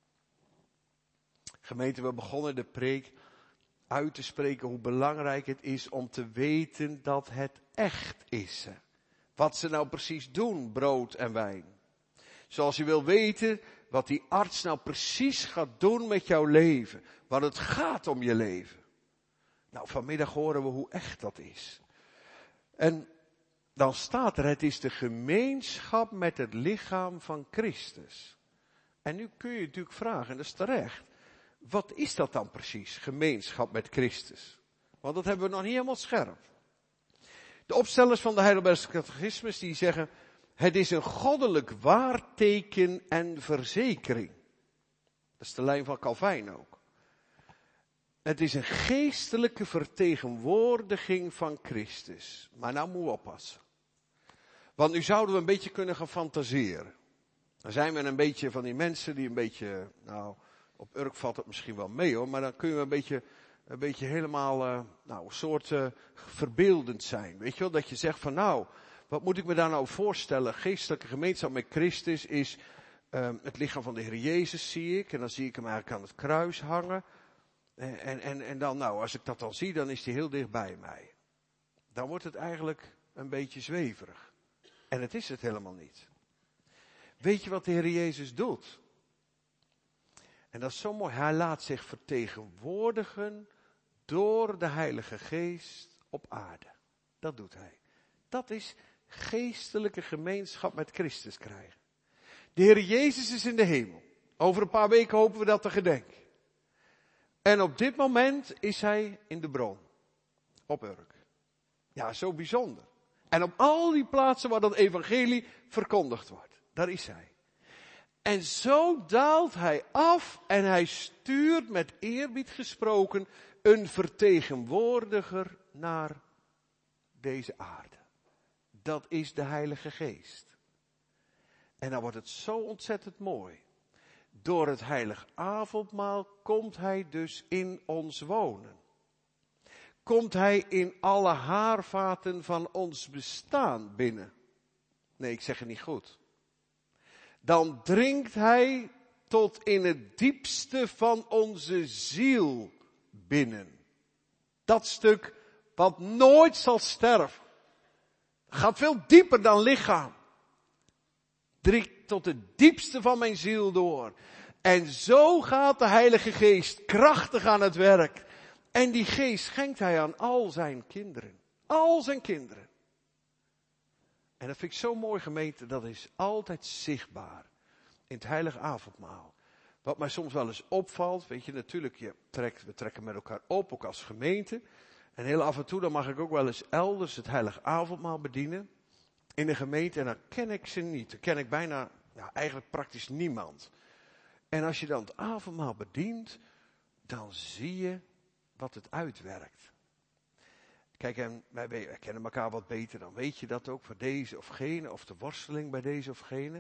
Gemeente, we begonnen de preek uit te spreken hoe belangrijk het is om te weten dat het echt is. Wat ze nou precies doen, brood en wijn. Zoals u wil weten, wat die arts nou precies gaat doen met jouw leven. Want het gaat om je leven. Nou, vanmiddag horen we hoe echt dat is. En dan staat er, het is de gemeenschap met het lichaam van Christus. En nu kun je natuurlijk vragen, en dat is terecht. Wat is dat dan precies, gemeenschap met Christus? Want dat hebben we nog niet helemaal scherp. De opstellers van de Heidelbergse Catechismus die zeggen, het is een goddelijk waarteken en verzekering. Dat is de lijn van Calvijn ook. Het is een geestelijke vertegenwoordiging van Christus. Maar nou moeten we oppassen. Want nu zouden we een beetje kunnen gaan fantaseren. Dan zijn we een beetje van die mensen die een beetje, nou, op Urk valt het misschien wel mee hoor, maar dan kun je een beetje, een beetje helemaal, uh, nou, een soort uh, verbeeldend zijn. Weet je wel, dat je zegt van nou, wat moet ik me daar nou voorstellen? Geestelijke gemeenschap met Christus is um, het lichaam van de Heer Jezus, zie ik. En dan zie ik hem eigenlijk aan het kruis hangen. En, en, en, en dan, nou, als ik dat dan zie, dan is hij heel dicht bij mij. Dan wordt het eigenlijk een beetje zweverig. En het is het helemaal niet. Weet je wat de Heer Jezus doet? En dat is zo mooi. Hij laat zich vertegenwoordigen door de Heilige Geest op aarde. Dat doet hij. Dat is geestelijke gemeenschap met Christus krijgen. De Heer Jezus is in de hemel. Over een paar weken hopen we dat te gedenken. En op dit moment is hij in de bron. Op Urk. Ja, zo bijzonder. En op al die plaatsen waar dat evangelie verkondigd wordt. Daar is hij. En zo daalt hij af en hij stuurt met eerbied gesproken een vertegenwoordiger naar deze aarde. Dat is de Heilige Geest. En dan wordt het zo ontzettend mooi. Door het heilig avondmaal komt hij dus in ons wonen. Komt hij in alle haarvaten van ons bestaan binnen. Nee, ik zeg het niet goed. Dan dringt hij tot in het diepste van onze ziel binnen. Dat stuk wat nooit zal sterven. Gaat veel dieper dan lichaam. Dringt tot het diepste van mijn ziel door. En zo gaat de Heilige Geest krachtig aan het werk. En die geest schenkt hij aan al zijn kinderen. Al zijn kinderen. En dat vind ik zo mooi, gemeente, dat is altijd zichtbaar. In het heilige avondmaal. Wat mij soms wel eens opvalt, weet je, natuurlijk, je trekt, we trekken met elkaar op, ook als gemeente. En heel af en toe, dan mag ik ook wel eens elders het heilige avondmaal bedienen. In een gemeente, en dan ken ik ze niet. Dan ken ik bijna, ja, eigenlijk praktisch niemand. En als je dan het avondmaal bedient, dan zie je wat het uitwerkt. Kijk, en wij, wij kennen elkaar wat beter, dan weet je dat ook voor deze of gene, of de worsteling bij deze of gene.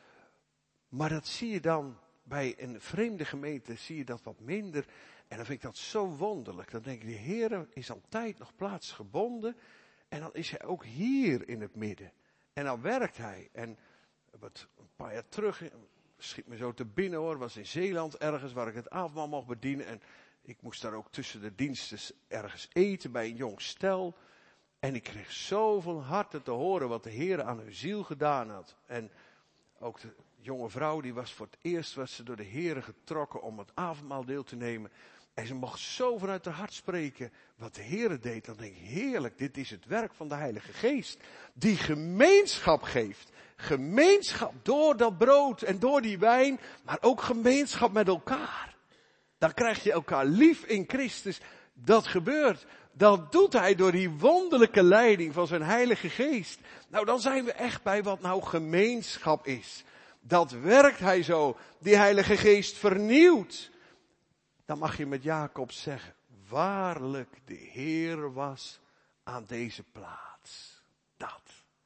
Maar dat zie je dan bij een vreemde gemeente, zie je dat wat minder. En dan vind ik dat zo wonderlijk. Dan denk ik, de Heer is aan tijd nog plaatsgebonden. En dan is hij ook hier in het midden. En dan werkt hij. En wat een paar jaar terug, schiet me zo te binnen hoor, was in Zeeland ergens waar ik het avondmaal mocht bedienen. En ik moest daar ook tussen de diensten ergens eten bij een jong stel. En ik kreeg zoveel harten te horen wat de Heer aan hun ziel gedaan had. En ook de jonge vrouw, die was voor het eerst was ze door de Heer getrokken om het avondmaal deel te nemen. En ze mocht zo vanuit haar hart spreken wat de Heer deed. Dan denk ik, heerlijk, dit is het werk van de Heilige Geest. Die gemeenschap geeft. Gemeenschap door dat brood en door die wijn, maar ook gemeenschap met elkaar. Dan krijg je elkaar lief in Christus. Dat gebeurt. Dat doet hij door die wonderlijke leiding van zijn Heilige Geest. Nou, dan zijn we echt bij wat nou gemeenschap is. Dat werkt hij zo. Die Heilige Geest vernieuwt. Dan mag je met Jacob zeggen, waarlijk de Heer was aan deze plaats. Dat.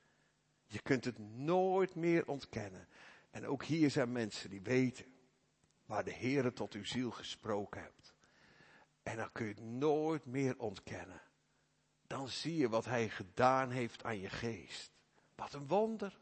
Je kunt het nooit meer ontkennen. En ook hier zijn mensen die weten waar de Heer tot uw ziel gesproken hebt. En dan kun je het nooit meer ontkennen. Dan zie je wat hij gedaan heeft aan je geest. Wat een wonder.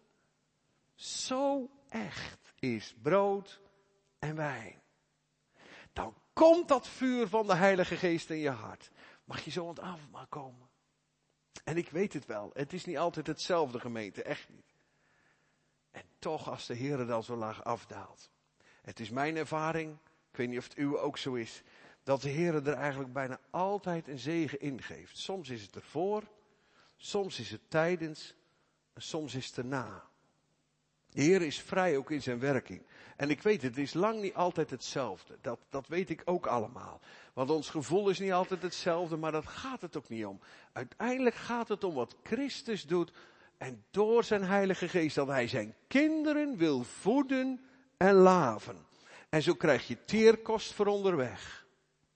Zo echt is brood en wijn. Dan komt dat vuur van de Heilige Geest in je hart. Mag je zo aan het avondmaal komen? En ik weet het wel. Het is niet altijd hetzelfde, gemeente. Echt niet. En toch als de Heer dan zo laag afdaalt. Het is mijn ervaring, ik weet niet of het uwe ook zo is, dat de Heer er eigenlijk bijna altijd een zegen in geeft. Soms is het ervoor, soms is het tijdens, en soms is het erna. De Heer is vrij ook in zijn werking. En ik weet, het is lang niet altijd hetzelfde. Dat, dat weet ik ook allemaal. Want ons gevoel is niet altijd hetzelfde, maar dat gaat het ook niet om. Uiteindelijk gaat het om wat Christus doet. En door zijn Heilige Geest, dat hij zijn kinderen wil voeden en laven. En zo krijg je teerkost voor onderweg.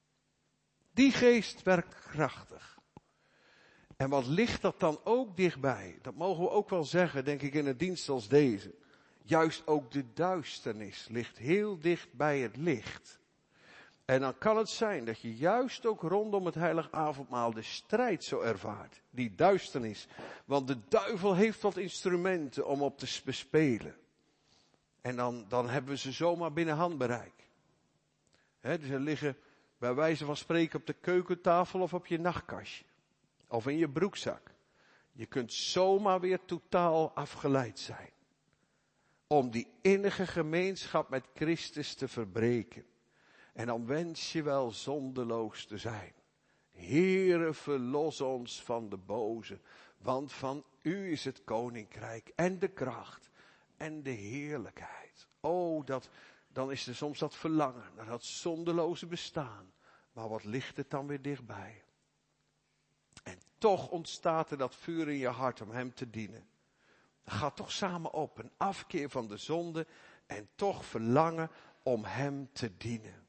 Die geest werkt krachtig. En wat ligt dat dan ook dichtbij? Dat mogen we ook wel zeggen, denk ik, in een dienst als deze. Juist ook de duisternis ligt heel dicht bij het licht. En dan kan het zijn dat je juist ook rondom het heilig avondmaal de strijd zo ervaart. Die duisternis. Want de duivel heeft wat instrumenten om op te bespelen. En dan, dan hebben we ze zomaar binnen handbereik. He, dus ze liggen bij wijze van spreken op de keukentafel of op je nachtkastje. Of in je broekzak. Je kunt zomaar weer totaal afgeleid zijn. Om die innige gemeenschap met Christus te verbreken. En dan wens je wel zondeloos te zijn. Heere, verlos ons van de boze. Want van u is het koninkrijk en de kracht en de heerlijkheid. Oh, dat, dan is er soms dat verlangen naar dat zondeloze bestaan. Maar wat ligt het dan weer dichtbij? En toch ontstaat er dat vuur in je hart om hem te dienen. Ga toch samen op, een afkeer van de zonde en toch verlangen om hem te dienen.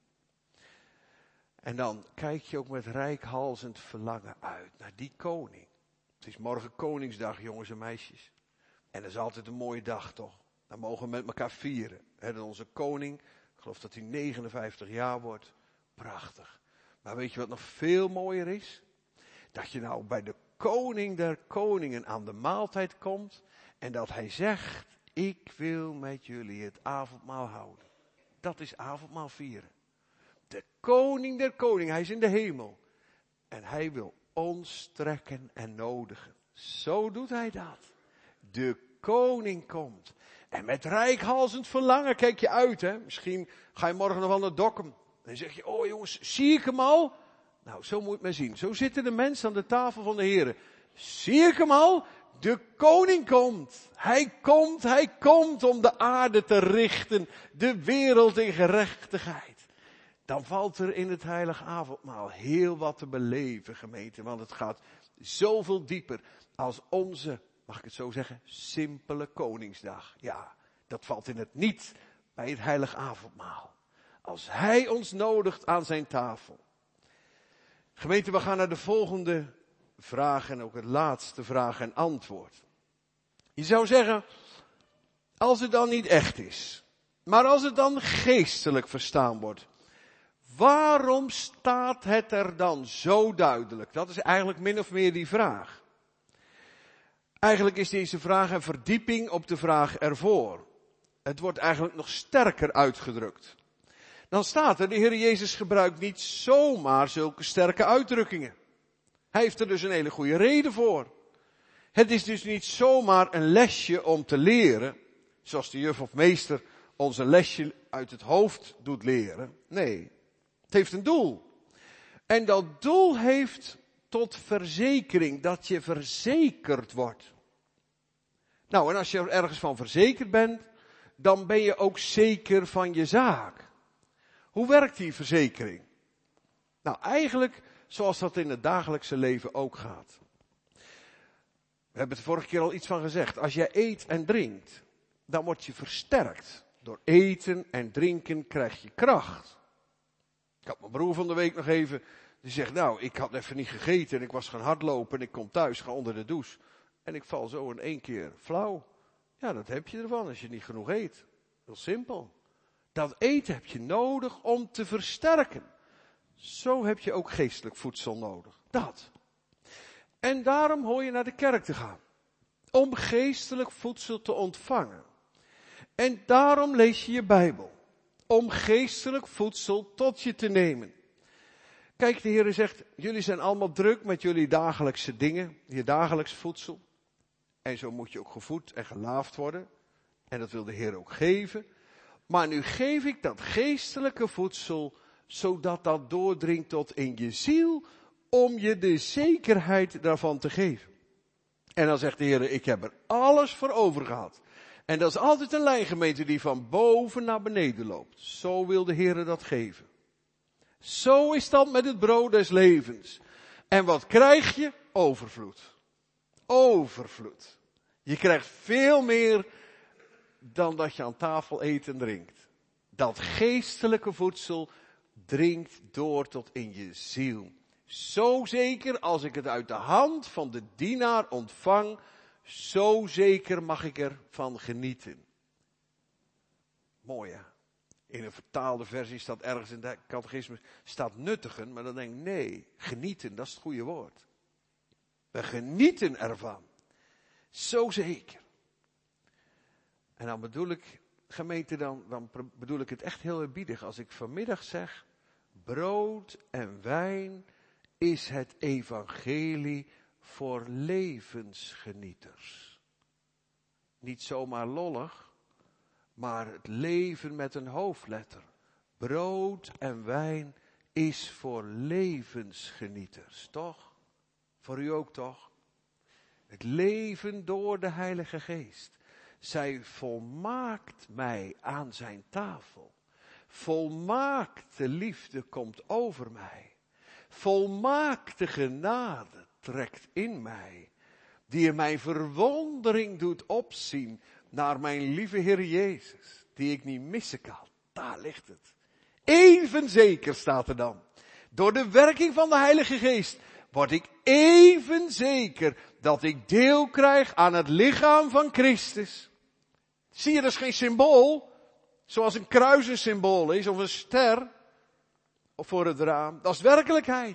En dan kijk je ook met reikhalzend verlangen uit naar die koning. Het is morgen Koningsdag, jongens en meisjes. En dat is altijd een mooie dag, toch? Dan mogen we met elkaar vieren. He, dat onze koning, ik geloof dat hij negenenvijftig jaar wordt. Prachtig. Maar weet je wat nog veel mooier is? Dat je nou bij de koning der koningen aan de maaltijd komt. En dat hij zegt, ik wil met jullie het avondmaal houden. Dat is avondmaal vieren. De koning der koningen, hij is in de hemel. En hij wil ons trekken en nodigen. Zo doet hij dat. De koning komt. En met reikhalzend verlangen kijk je uit. Hè? Misschien ga je morgen nog wel naar Dokkum. En zeg je, oh jongens, zie ik hem al? Nou, zo moet je het maar zien. Zo zitten de mensen aan de tafel van de Heer. Zie ik hem al? De koning komt. Hij komt, hij komt om de aarde te richten. De wereld in gerechtigheid. Dan valt er in het heilige avondmaal heel wat te beleven, gemeente. Want het gaat zoveel dieper als onze, mag ik het zo zeggen, simpele Koningsdag. Ja, dat valt in het niet bij het heilige avondmaal. Als hij ons nodigt aan zijn tafel. Gemeente, we gaan naar de volgende vraag en ook het laatste vraag en antwoord. Je zou zeggen, als het dan niet echt is, maar als het dan geestelijk verstaan wordt, waarom staat het er dan zo duidelijk? Dat is eigenlijk min of meer die vraag. Eigenlijk is deze vraag een verdieping op de vraag ervoor. Het wordt eigenlijk nog sterker uitgedrukt. Dan staat er, de Heer Jezus gebruikt niet zomaar zulke sterke uitdrukkingen. Hij heeft er dus een hele goede reden voor. Het is dus niet zomaar een lesje om te leren, zoals de juf of meester ons een lesje uit het hoofd doet leren. Nee, het heeft een doel. En dat doel heeft tot verzekering, dat je verzekerd wordt. Nou, en als je er ergens van verzekerd bent, dan ben je ook zeker van je zaak. Hoe werkt die verzekering? Nou, eigenlijk zoals dat in het dagelijkse leven ook gaat. We hebben het vorige keer al iets van gezegd. Als jij eet en drinkt, dan word je versterkt. Door eten en drinken krijg je kracht. Ik had mijn broer van de week nog even, die zegt, nou, ik had even niet gegeten en ik was gaan hardlopen en ik kom thuis, ga onder de douche. En ik val zo in één keer flauw. Ja, dat heb je ervan als je niet genoeg eet. Heel simpel. Dat eten heb je nodig om te versterken. Zo heb je ook geestelijk voedsel nodig. Dat. En daarom hoor je naar de kerk te gaan. Om geestelijk voedsel te ontvangen. En daarom lees je je Bijbel. Om geestelijk voedsel tot je te nemen. Kijk, de Heer zegt, jullie zijn allemaal druk met jullie dagelijkse dingen. Je dagelijks voedsel. En zo moet je ook gevoed en gelaafd worden. En dat wil de Heer ook geven. Maar nu geef ik dat geestelijke voedsel, zodat dat doordringt tot in je ziel, om je de zekerheid daarvan te geven. En dan zegt de Heer, ik heb er alles voor over gehad. En dat is altijd een lijngemeente die van boven naar beneden loopt. Zo wil de Heer dat geven. Zo is dat met het brood des levens. En wat krijg je? Overvloed. Overvloed. Je krijgt veel meer dan dat je aan tafel eet en drinkt. Dat geestelijke voedsel dringt door tot in je ziel. Zo zeker als ik het uit de hand van de dienaar ontvang, zo zeker mag ik ervan genieten. Mooi hè? In een vertaalde versie staat ergens in de catechismus, staat nuttigen, maar dan denk ik, nee, genieten, dat is het goede woord. We genieten ervan. Zo zeker. En dan bedoel ik, gemeente, dan, dan bedoel ik het echt heel eerbiedig. Als ik vanmiddag zeg, brood en wijn is het evangelie voor levensgenieters. Niet zomaar lollig, maar het leven met een hoofdletter. Brood en wijn is voor levensgenieters, toch? Voor u ook toch? Het leven door de Heilige Geest. Zij volmaakt mij aan zijn tafel. Volmaakte liefde komt over mij. Volmaakte genade trekt in mij. Die in mijn verwondering doet opzien naar mijn lieve Heer Jezus. Die ik niet missen kan. Daar ligt het. Even zeker staat er dan. Door de werking van de Heilige Geest word ik even zeker dat ik deel krijg aan het lichaam van Christus. Zie je, dat is geen symbool. Zoals een kruis een symbool is, of een ster. Of voor het raam. Dat is werkelijkheid.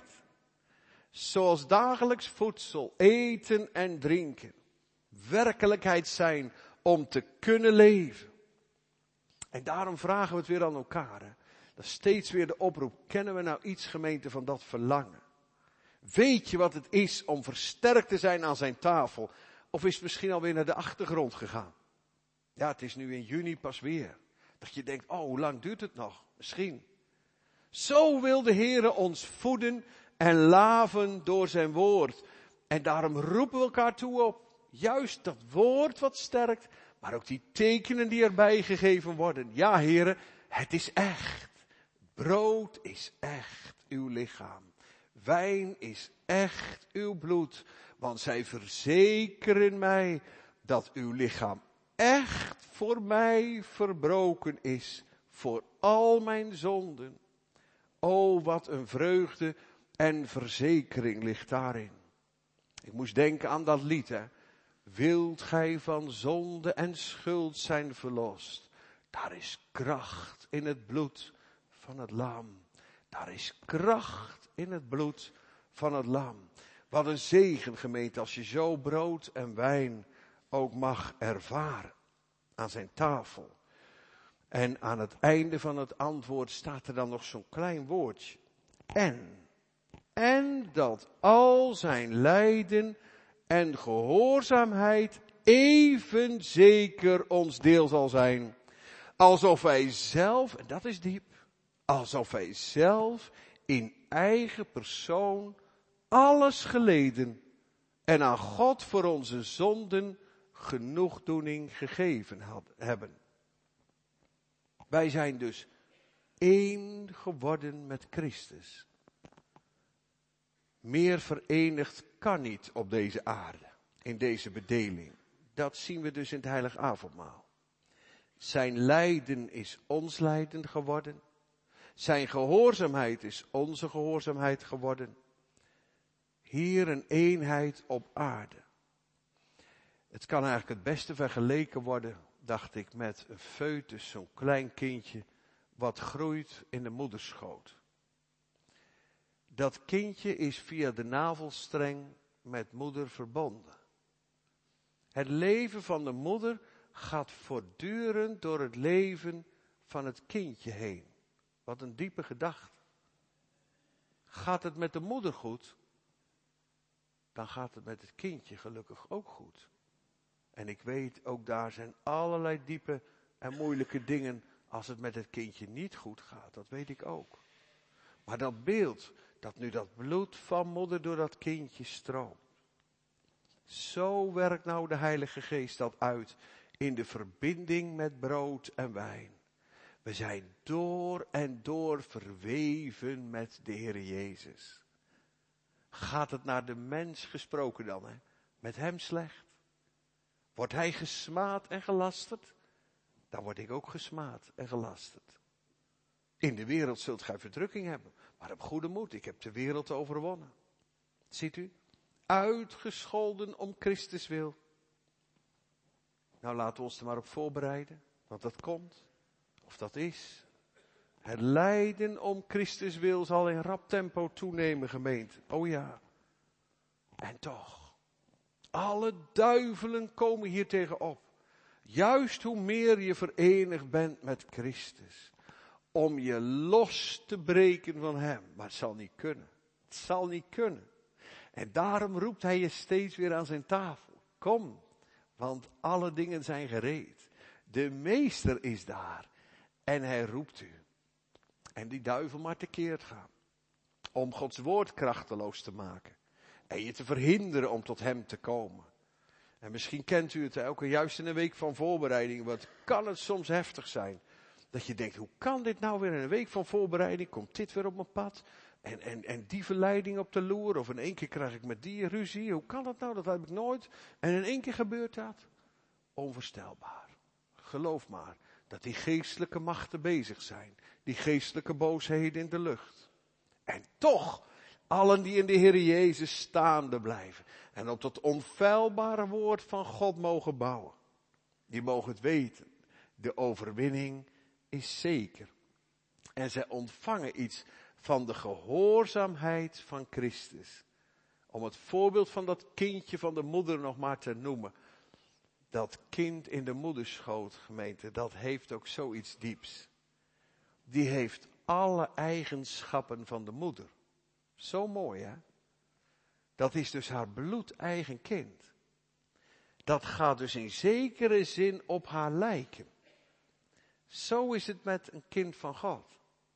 Zoals dagelijks voedsel, eten en drinken. Werkelijkheid zijn om te kunnen leven. En daarom vragen we het weer aan elkaar. Hè. Dat is steeds weer de oproep. Kennen we nou iets, gemeente, van dat verlangen? Weet je wat het is om versterkt te zijn aan zijn tafel? Of is het misschien alweer naar de achtergrond gegaan? Ja, het is nu in juni pas weer. Dat je denkt, oh, hoe lang duurt het nog? Misschien. Zo wil de Heere ons voeden en laven door zijn woord. En daarom roepen we elkaar toe op. Juist dat woord wat sterkt, maar ook die tekenen die erbij gegeven worden. Ja, Heere, het is echt. Brood is echt uw lichaam. Wijn is echt uw bloed. Want zij verzekeren mij dat uw lichaam echt voor mij verbroken is. Voor al mijn zonden. O, wat een vreugde en verzekering ligt daarin. Ik moest denken aan dat lied, hè. Wilt gij van zonde en schuld zijn verlost? Daar is kracht in het bloed van het lam. Daar is kracht in het bloed van het lam. Wat een zegen, gemeente, als je zo brood en wijn ook mag ervaren. Aan zijn tafel. En aan het einde van het antwoord staat er dan nog zo'n klein woordje. En. En dat al zijn lijden en gehoorzaamheid even zeker ons deel zal zijn. Alsof hij zelf, en dat is diep, alsof hij zelf in eigen persoon alles geleden en aan God voor onze zonden genoegdoening gegeven had, hebben. Wij zijn dus één geworden met Christus. Meer verenigd kan niet op deze aarde, in deze bedeling. Dat zien we dus in het heilig avondmaal. Zijn lijden is ons lijden geworden. Zijn gehoorzaamheid is onze gehoorzaamheid geworden. Hier een eenheid op aarde. Het kan eigenlijk het beste vergeleken worden, dacht ik, met een foetus, zo'n klein kindje, wat groeit in de moederschoot. Dat kindje is via de navelstreng met moeder verbonden. Het leven van de moeder gaat voortdurend door het leven van het kindje heen. Wat een diepe gedachte. Gaat het met de moeder goed, dan gaat het met het kindje gelukkig ook goed. En ik weet, ook daar zijn allerlei diepe en moeilijke dingen als het met het kindje niet goed gaat. Dat weet ik ook. Maar dat beeld, dat nu dat bloed van moeder door dat kindje stroomt. Zo werkt nou de Heilige Geest dat uit in de verbinding met brood en wijn. We zijn door en door verweven met de Heer Jezus. Gaat het naar de mens gesproken dan, hè? Met hem slecht? Wordt hij gesmaad en gelasterd? Dan word ik ook gesmaad en gelasterd. In de wereld zult gij verdrukking hebben, maar heb goede moed, ik heb de wereld overwonnen. Ziet u? Uitgescholden om Christus wil. Nou, laten we ons er maar op voorbereiden, want dat komt, of dat is. Het lijden om Christus wil zal in rap tempo toenemen, gemeente. Oh ja. En toch, alle duivelen komen hier tegenop. Juist hoe meer je verenigd bent met Christus. Om je los te breken van hem. Maar het zal niet kunnen. Het zal niet kunnen. En daarom roept hij je steeds weer aan zijn tafel. Kom, want alle dingen zijn gereed. De meester is daar. En hij roept u. En die duivel maar tekeer gaan. Om Gods woord krachteloos te maken. En je te verhinderen om tot hem te komen. En misschien kent u het ook juist in een week van voorbereiding. Wat kan het soms heftig zijn. Dat je denkt, hoe kan dit nou weer in een week van voorbereiding? Komt dit weer op mijn pad? En, en, en die verleiding op de loer? Of in één keer krijg ik met die ruzie? Hoe kan dat nou? Dat heb ik nooit. En in één keer gebeurt dat. Onvoorstelbaar. Geloof maar dat die geestelijke machten bezig zijn. Die geestelijke boosheden in de lucht. En toch, allen die in de Heer Jezus staande blijven. En op dat onfeilbare woord van God mogen bouwen. Die mogen het weten. De overwinning is zeker. En zij ontvangen iets van de gehoorzaamheid van Christus. Om het voorbeeld van dat kindje van de moeder nog maar te noemen. Dat kind in de moederschoot, gemeente, dat heeft ook zoiets dieps. Die heeft alle eigenschappen van de moeder. Zo mooi, hè? Dat is dus haar bloedeigen kind. Dat gaat dus in zekere zin op haar lijken. Zo is het met een kind van God.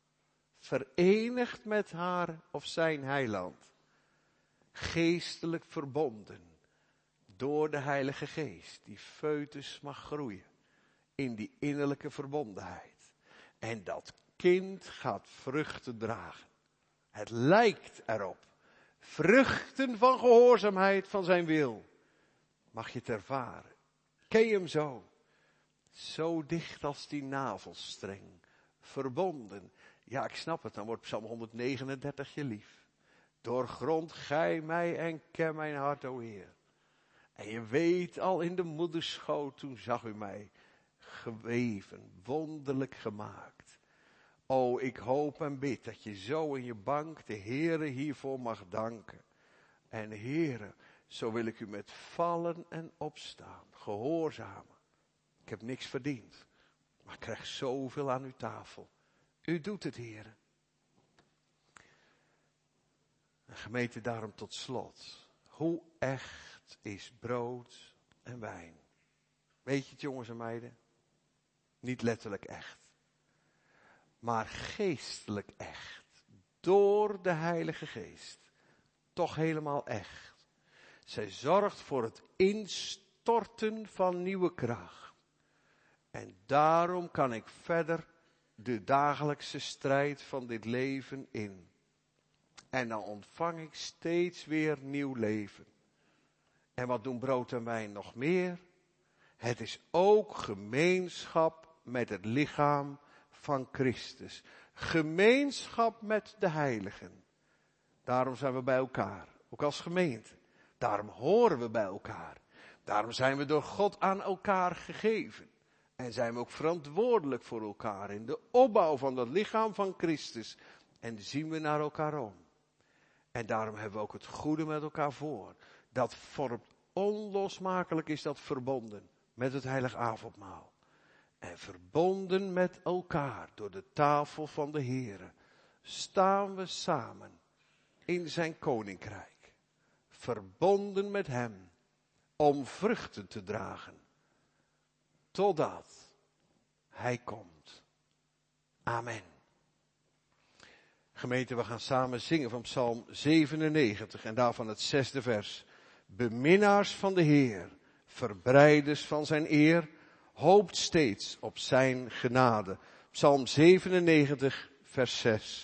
Verenigd met haar of zijn heiland. Geestelijk verbonden. Door de Heilige Geest. Die foetus mag groeien. In die innerlijke verbondenheid. En dat kind gaat vruchten dragen. Het lijkt erop. Vruchten van gehoorzaamheid van zijn wil. Mag je het ervaren. Ken je hem zo? Zo dicht als die navelstreng. Verbonden. Ja, ik snap het. Dan wordt Psalm honderdnegenendertig je lief. Doorgrond gij mij en ken mijn hart, o Heer. En je weet al in de moederschoot, toen zag u mij geweven, wonderlijk gemaakt. O, ik hoop en bid dat je zo in je bank de Heere hiervoor mag danken. En Heere, zo wil ik u met vallen en opstaan, gehoorzamen. Ik heb niks verdiend, maar ik krijg zoveel aan uw tafel. U doet het, Heere. En gemeente, daarom tot slot. Hoe echt is brood en wijn? Weet je het, jongens en meiden? Niet letterlijk echt. Maar geestelijk echt. Door de Heilige Geest. Toch helemaal echt. Zij zorgt voor het instorten van nieuwe kracht. En daarom kan ik verder de dagelijkse strijd van dit leven in. En dan ontvang ik steeds weer nieuw leven. En wat doen brood en wijn nog meer? Het is ook gemeenschap met het lichaam van Christus. Gemeenschap met de heiligen. Daarom zijn we bij elkaar. Ook als gemeente. Daarom horen we bij elkaar. Daarom zijn we door God aan elkaar gegeven. En zijn we ook verantwoordelijk voor elkaar in de opbouw van dat lichaam van Christus. En zien we naar elkaar om. En daarom hebben we ook het goede met elkaar voor. Dat vormt onlosmakelijk is dat verbonden met het heilig avondmaal. En verbonden met elkaar door de tafel van de Heere. Staan we samen in zijn koninkrijk. Verbonden met hem. Om vruchten te dragen. Totdat hij komt. Amen. Gemeente, we gaan samen zingen van Psalm zevenennegentig en daarvan het zesde vers. Beminnaars van de Heer, verbreiders van zijn eer, hoopt steeds op zijn genade. Psalm zevenennegentig, vers zes.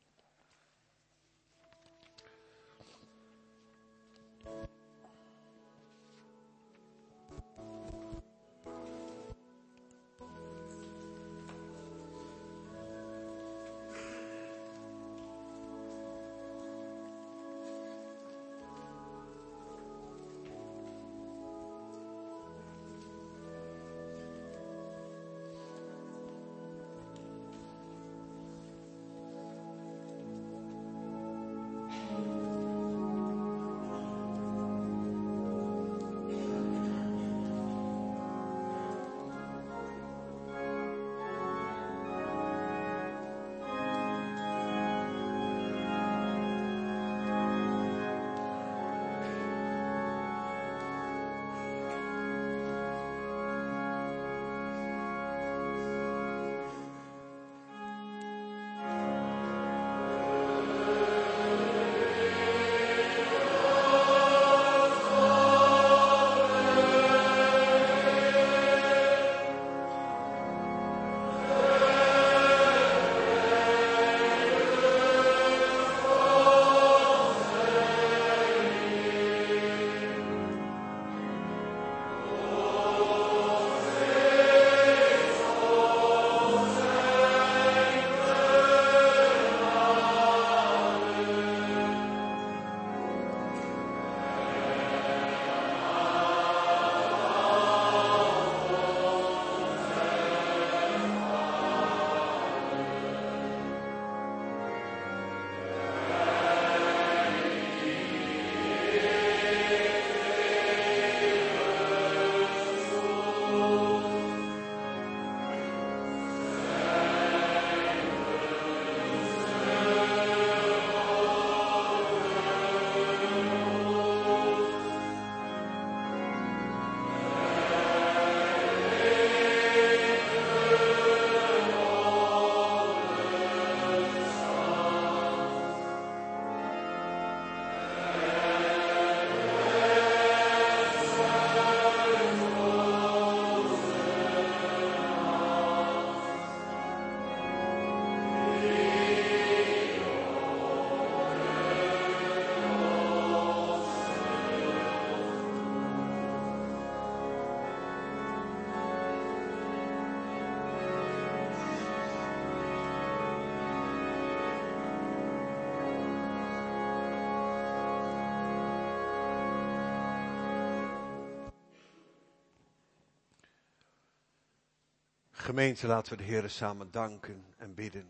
Gemeente, laten we de Heere samen danken en bidden.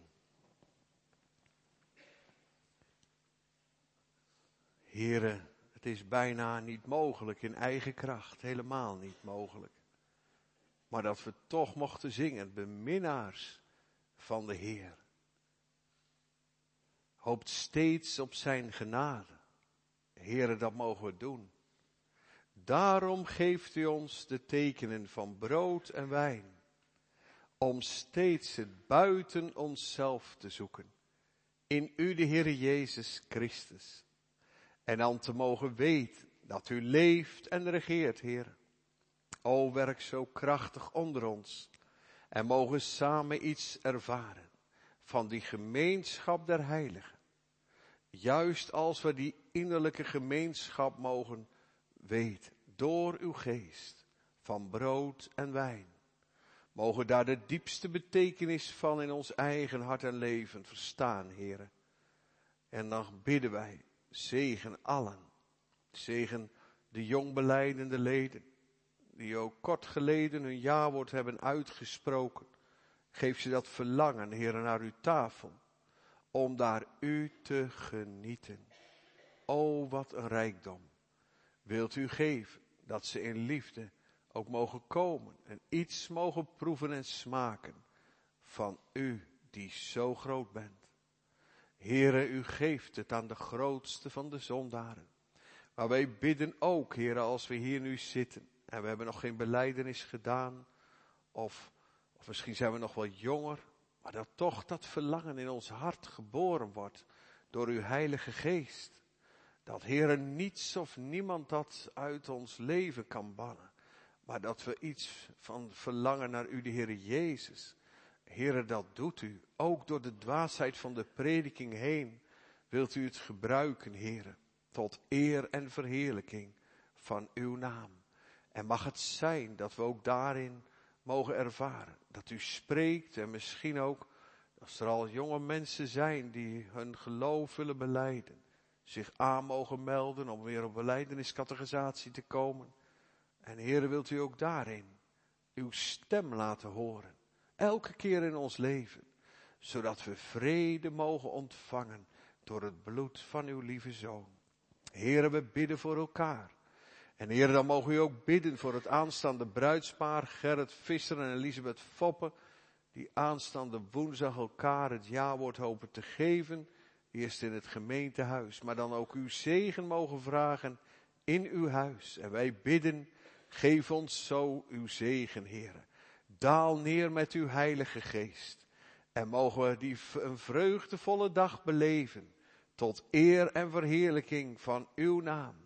Heere, het is bijna niet mogelijk in eigen kracht, helemaal niet mogelijk. Maar dat we toch mochten zingen, beminnaars van de Heer. Hoopt steeds op zijn genade. Heere, dat mogen we doen. Daarom geeft u ons de tekenen van brood en wijn. Om steeds het buiten onszelf te zoeken. In u de Heere Jezus Christus. En dan te mogen weten dat u leeft en regeert, Heer. O, werk zo krachtig onder ons. En mogen samen iets ervaren van die gemeenschap der heiligen. Juist als we die innerlijke gemeenschap mogen weten. Door uw geest van brood en wijn. Mogen daar de diepste betekenis van in ons eigen hart en leven verstaan, Heere. En dan bidden wij, zegen allen. Zegen de jongbelijdende leden, die ook kort geleden hun jawoord hebben uitgesproken. Geef ze dat verlangen, Heere, naar uw tafel, om daar u te genieten. O, wat een rijkdom. Wilt u geven dat ze in liefde ook mogen komen en iets mogen proeven en smaken van u die zo groot bent. Heere, u geeft het aan de grootste van de zondaren. Maar wij bidden ook, Heere, als we hier nu zitten en we hebben nog geen belijdenis gedaan, of, of misschien zijn we nog wel jonger, Maar dat toch dat verlangen in ons hart geboren wordt door uw Heilige Geest. Dat, Heere, niets of niemand dat uit ons leven kan bannen. Maar dat we iets van verlangen naar u, de Heere Jezus. Heere, dat doet u. Ook door de dwaasheid van de prediking heen wilt u het gebruiken, Heere. Tot eer en verheerlijking van uw naam. En mag het zijn dat we ook daarin mogen ervaren. Dat u spreekt en misschien ook, als er al jonge mensen zijn die hun geloof willen belijden. Zich aan mogen melden om weer op belijdeniscategorisatie te komen. En Heere, wilt u ook daarin uw stem laten horen. Elke keer in ons leven. Zodat we vrede mogen ontvangen door het bloed van uw lieve Zoon. Heere, we bidden voor elkaar. En Heere, dan mogen u ook bidden voor het aanstaande bruidspaar Gerrit Visser en Elisabeth Foppe. Die aanstaande woensdag elkaar het jawoord hopen te geven. Eerst in het gemeentehuis. Maar dan ook uw zegen mogen vragen in uw huis. En wij bidden, geef ons zo uw zegen, Heere. Daal neer met uw Heilige Geest. En mogen we die een vreugdevolle dag beleven. Tot eer en verheerlijking van uw naam.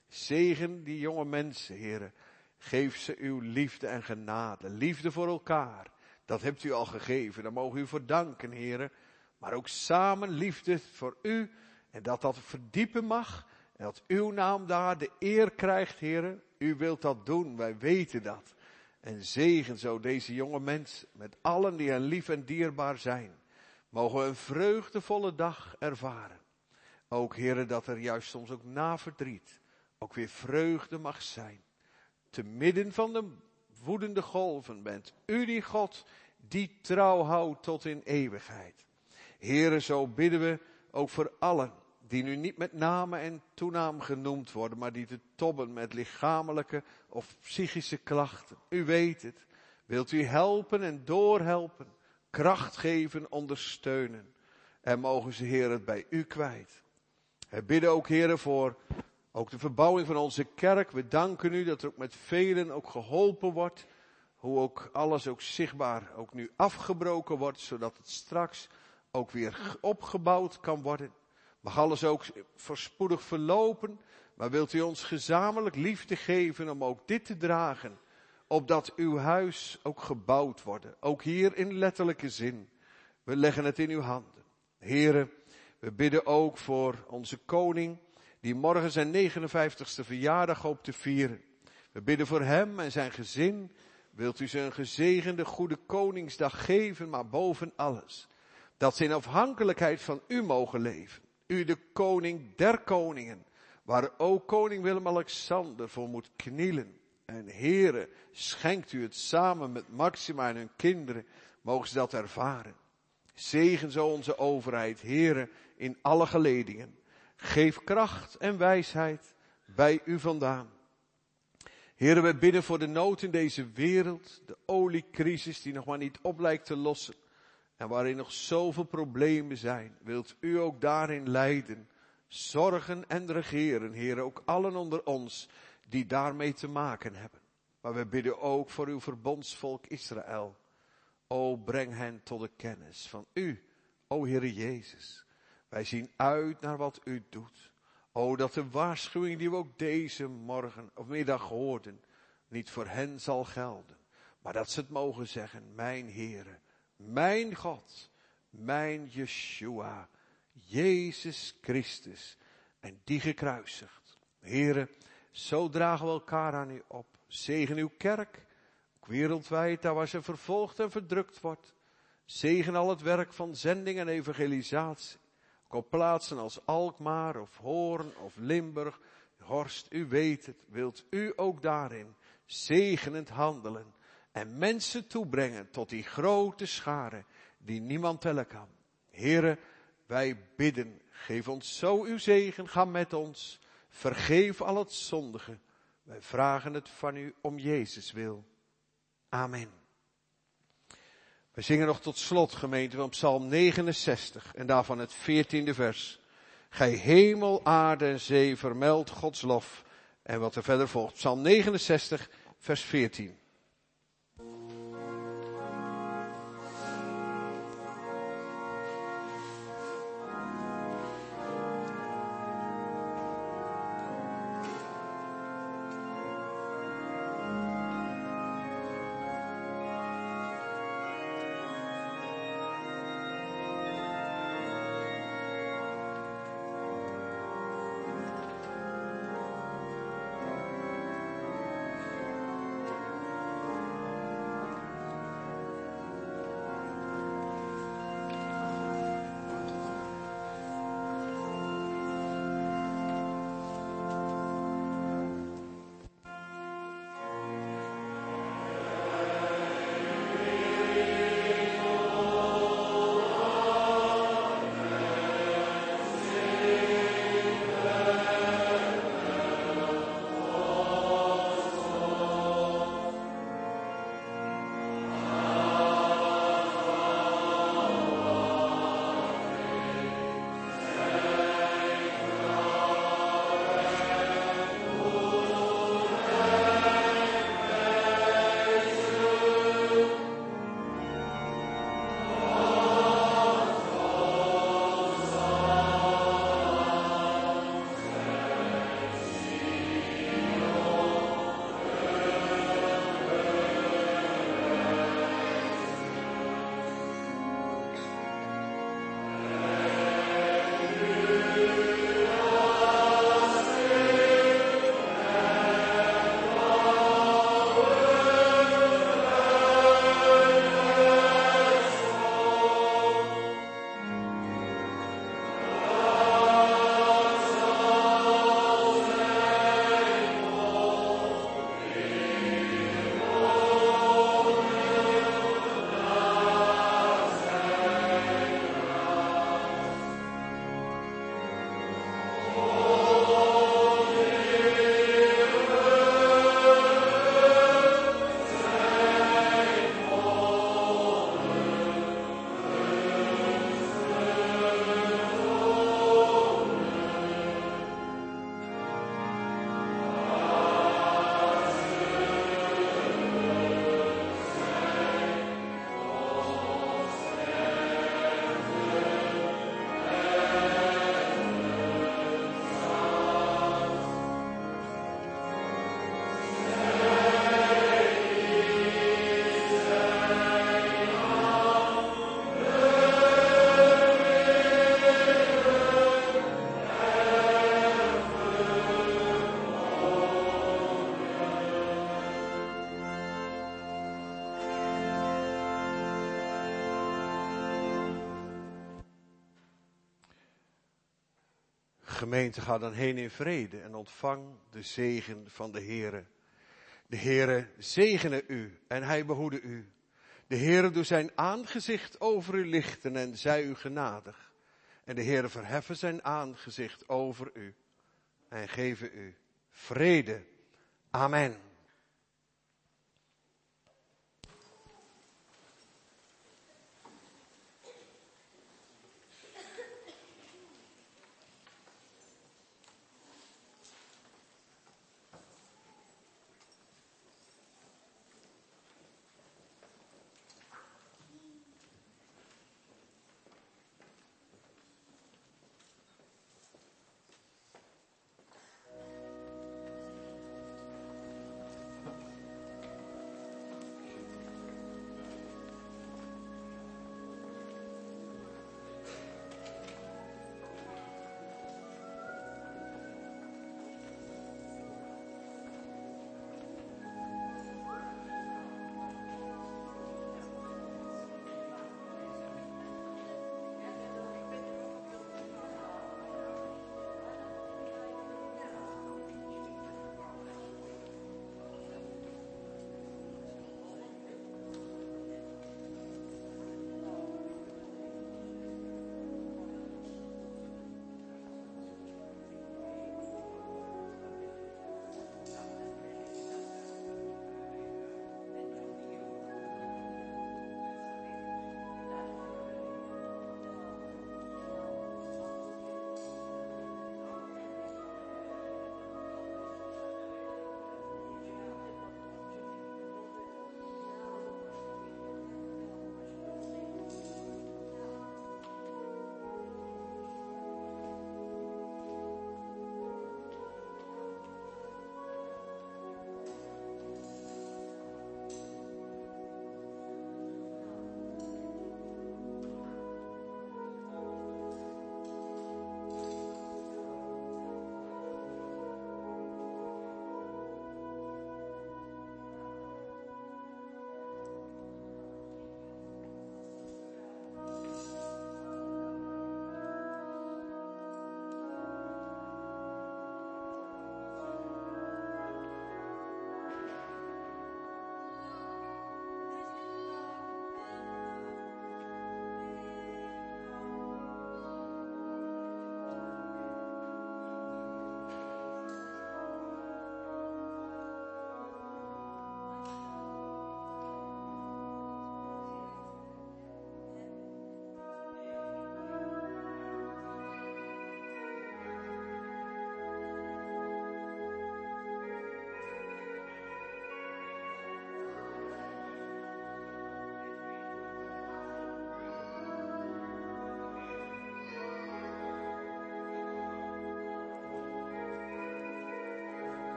Zegen die jonge mensen, Heere. Geef ze uw liefde en genade. Liefde voor elkaar. Dat hebt u al gegeven. Daar mogen u voor danken, Heere. Maar ook samen liefde voor u. En dat dat verdiepen mag. En dat uw naam daar de eer krijgt, Heere. U wilt dat doen. Wij weten dat. En zegen zo deze jonge mensen. Met allen die hen lief en dierbaar zijn. Mogen we een vreugdevolle dag ervaren. Ook, Heere, dat er juist soms ook na verdriet. Ook weer vreugde mag zijn. Te midden van de woedende golven bent u die God die trouw houdt tot in eeuwigheid. Heere, zo bidden we ook voor allen die nu niet met namen en toenaam genoemd worden, maar die te tobben met lichamelijke of psychische klachten. U weet het. Wilt u helpen en doorhelpen, kracht geven, ondersteunen. En mogen ze, Heer, het bij u kwijt. We bidden ook, Heer, voor ook de verbouwing van onze kerk. We danken u dat er ook met velen ook geholpen wordt. Hoe ook alles ook zichtbaar ook nu afgebroken wordt, zodat het straks ook weer opgebouwd kan worden. Mag alles ook voorspoedig verlopen. Maar wilt u ons gezamenlijk liefde geven om ook dit te dragen. Opdat uw huis ook gebouwd wordt. Ook hier in letterlijke zin. We leggen het in uw handen. Heren, we bidden ook voor onze koning. Die morgen zijn negenenvijftigste verjaardag hoopt te vieren. We bidden voor hem en zijn gezin. Wilt u ze een gezegende goede koningsdag geven, maar boven alles. Dat ze in afhankelijkheid van u mogen leven. U de koning der koningen. Waar ook koning Willem-Alexander voor moet knielen. En Heere, schenkt u het samen met Maxima en hun kinderen. Mogen ze dat ervaren. Zegen zo onze overheid, Heere, in alle geledingen. Geef kracht en wijsheid bij u vandaan. Heere, we bidden voor de nood in deze wereld. De oliecrisis die nog maar niet op lijkt te lossen. En waarin nog zoveel problemen zijn. Wilt u ook daarin leiden. Zorgen en regeren, Heere, ook allen onder ons die daarmee te maken hebben. Maar we bidden ook voor uw verbondsvolk Israël. O, breng hen tot de kennis van u, o Heere Jezus. Wij zien uit naar wat u doet. O, dat de waarschuwing die we ook deze morgen of middag hoorden, niet voor hen zal gelden. Maar dat ze het mogen zeggen, mijn Heere, mijn God, mijn Yeshua, Jezus Christus. En die gekruisigd. Heere, zo dragen we elkaar aan u op. Zegen uw kerk, ook wereldwijd, daar waar ze vervolgd en verdrukt wordt. Zegen al het werk van zending en evangelisatie. Ook op plaatsen als Alkmaar of Hoorn of Limburg, Horst, u weet het. Wilt u ook daarin zegenend handelen en mensen toebrengen tot die grote schare die niemand tellen kan. Heere, wij bidden, geef ons zo uw zegen, ga met ons, vergeef al het zondige. Wij vragen het van u om Jezus wil. Amen. We zingen nog tot slot, gemeente, van Psalm negenenzestig en daarvan het veertiende vers. Gij hemel, aarde en zee, vermeld Gods lof. En wat er verder volgt. Psalm negenenzestig, vers veertien. gemeente, ga dan heen in vrede en ontvang de zegen van de Heere. De Heere zegene u en hij behoede u. De Heere doet zijn aangezicht over u lichten en zij u genadig. En de Heere verheffen zijn aangezicht over u en geven u vrede. Amen.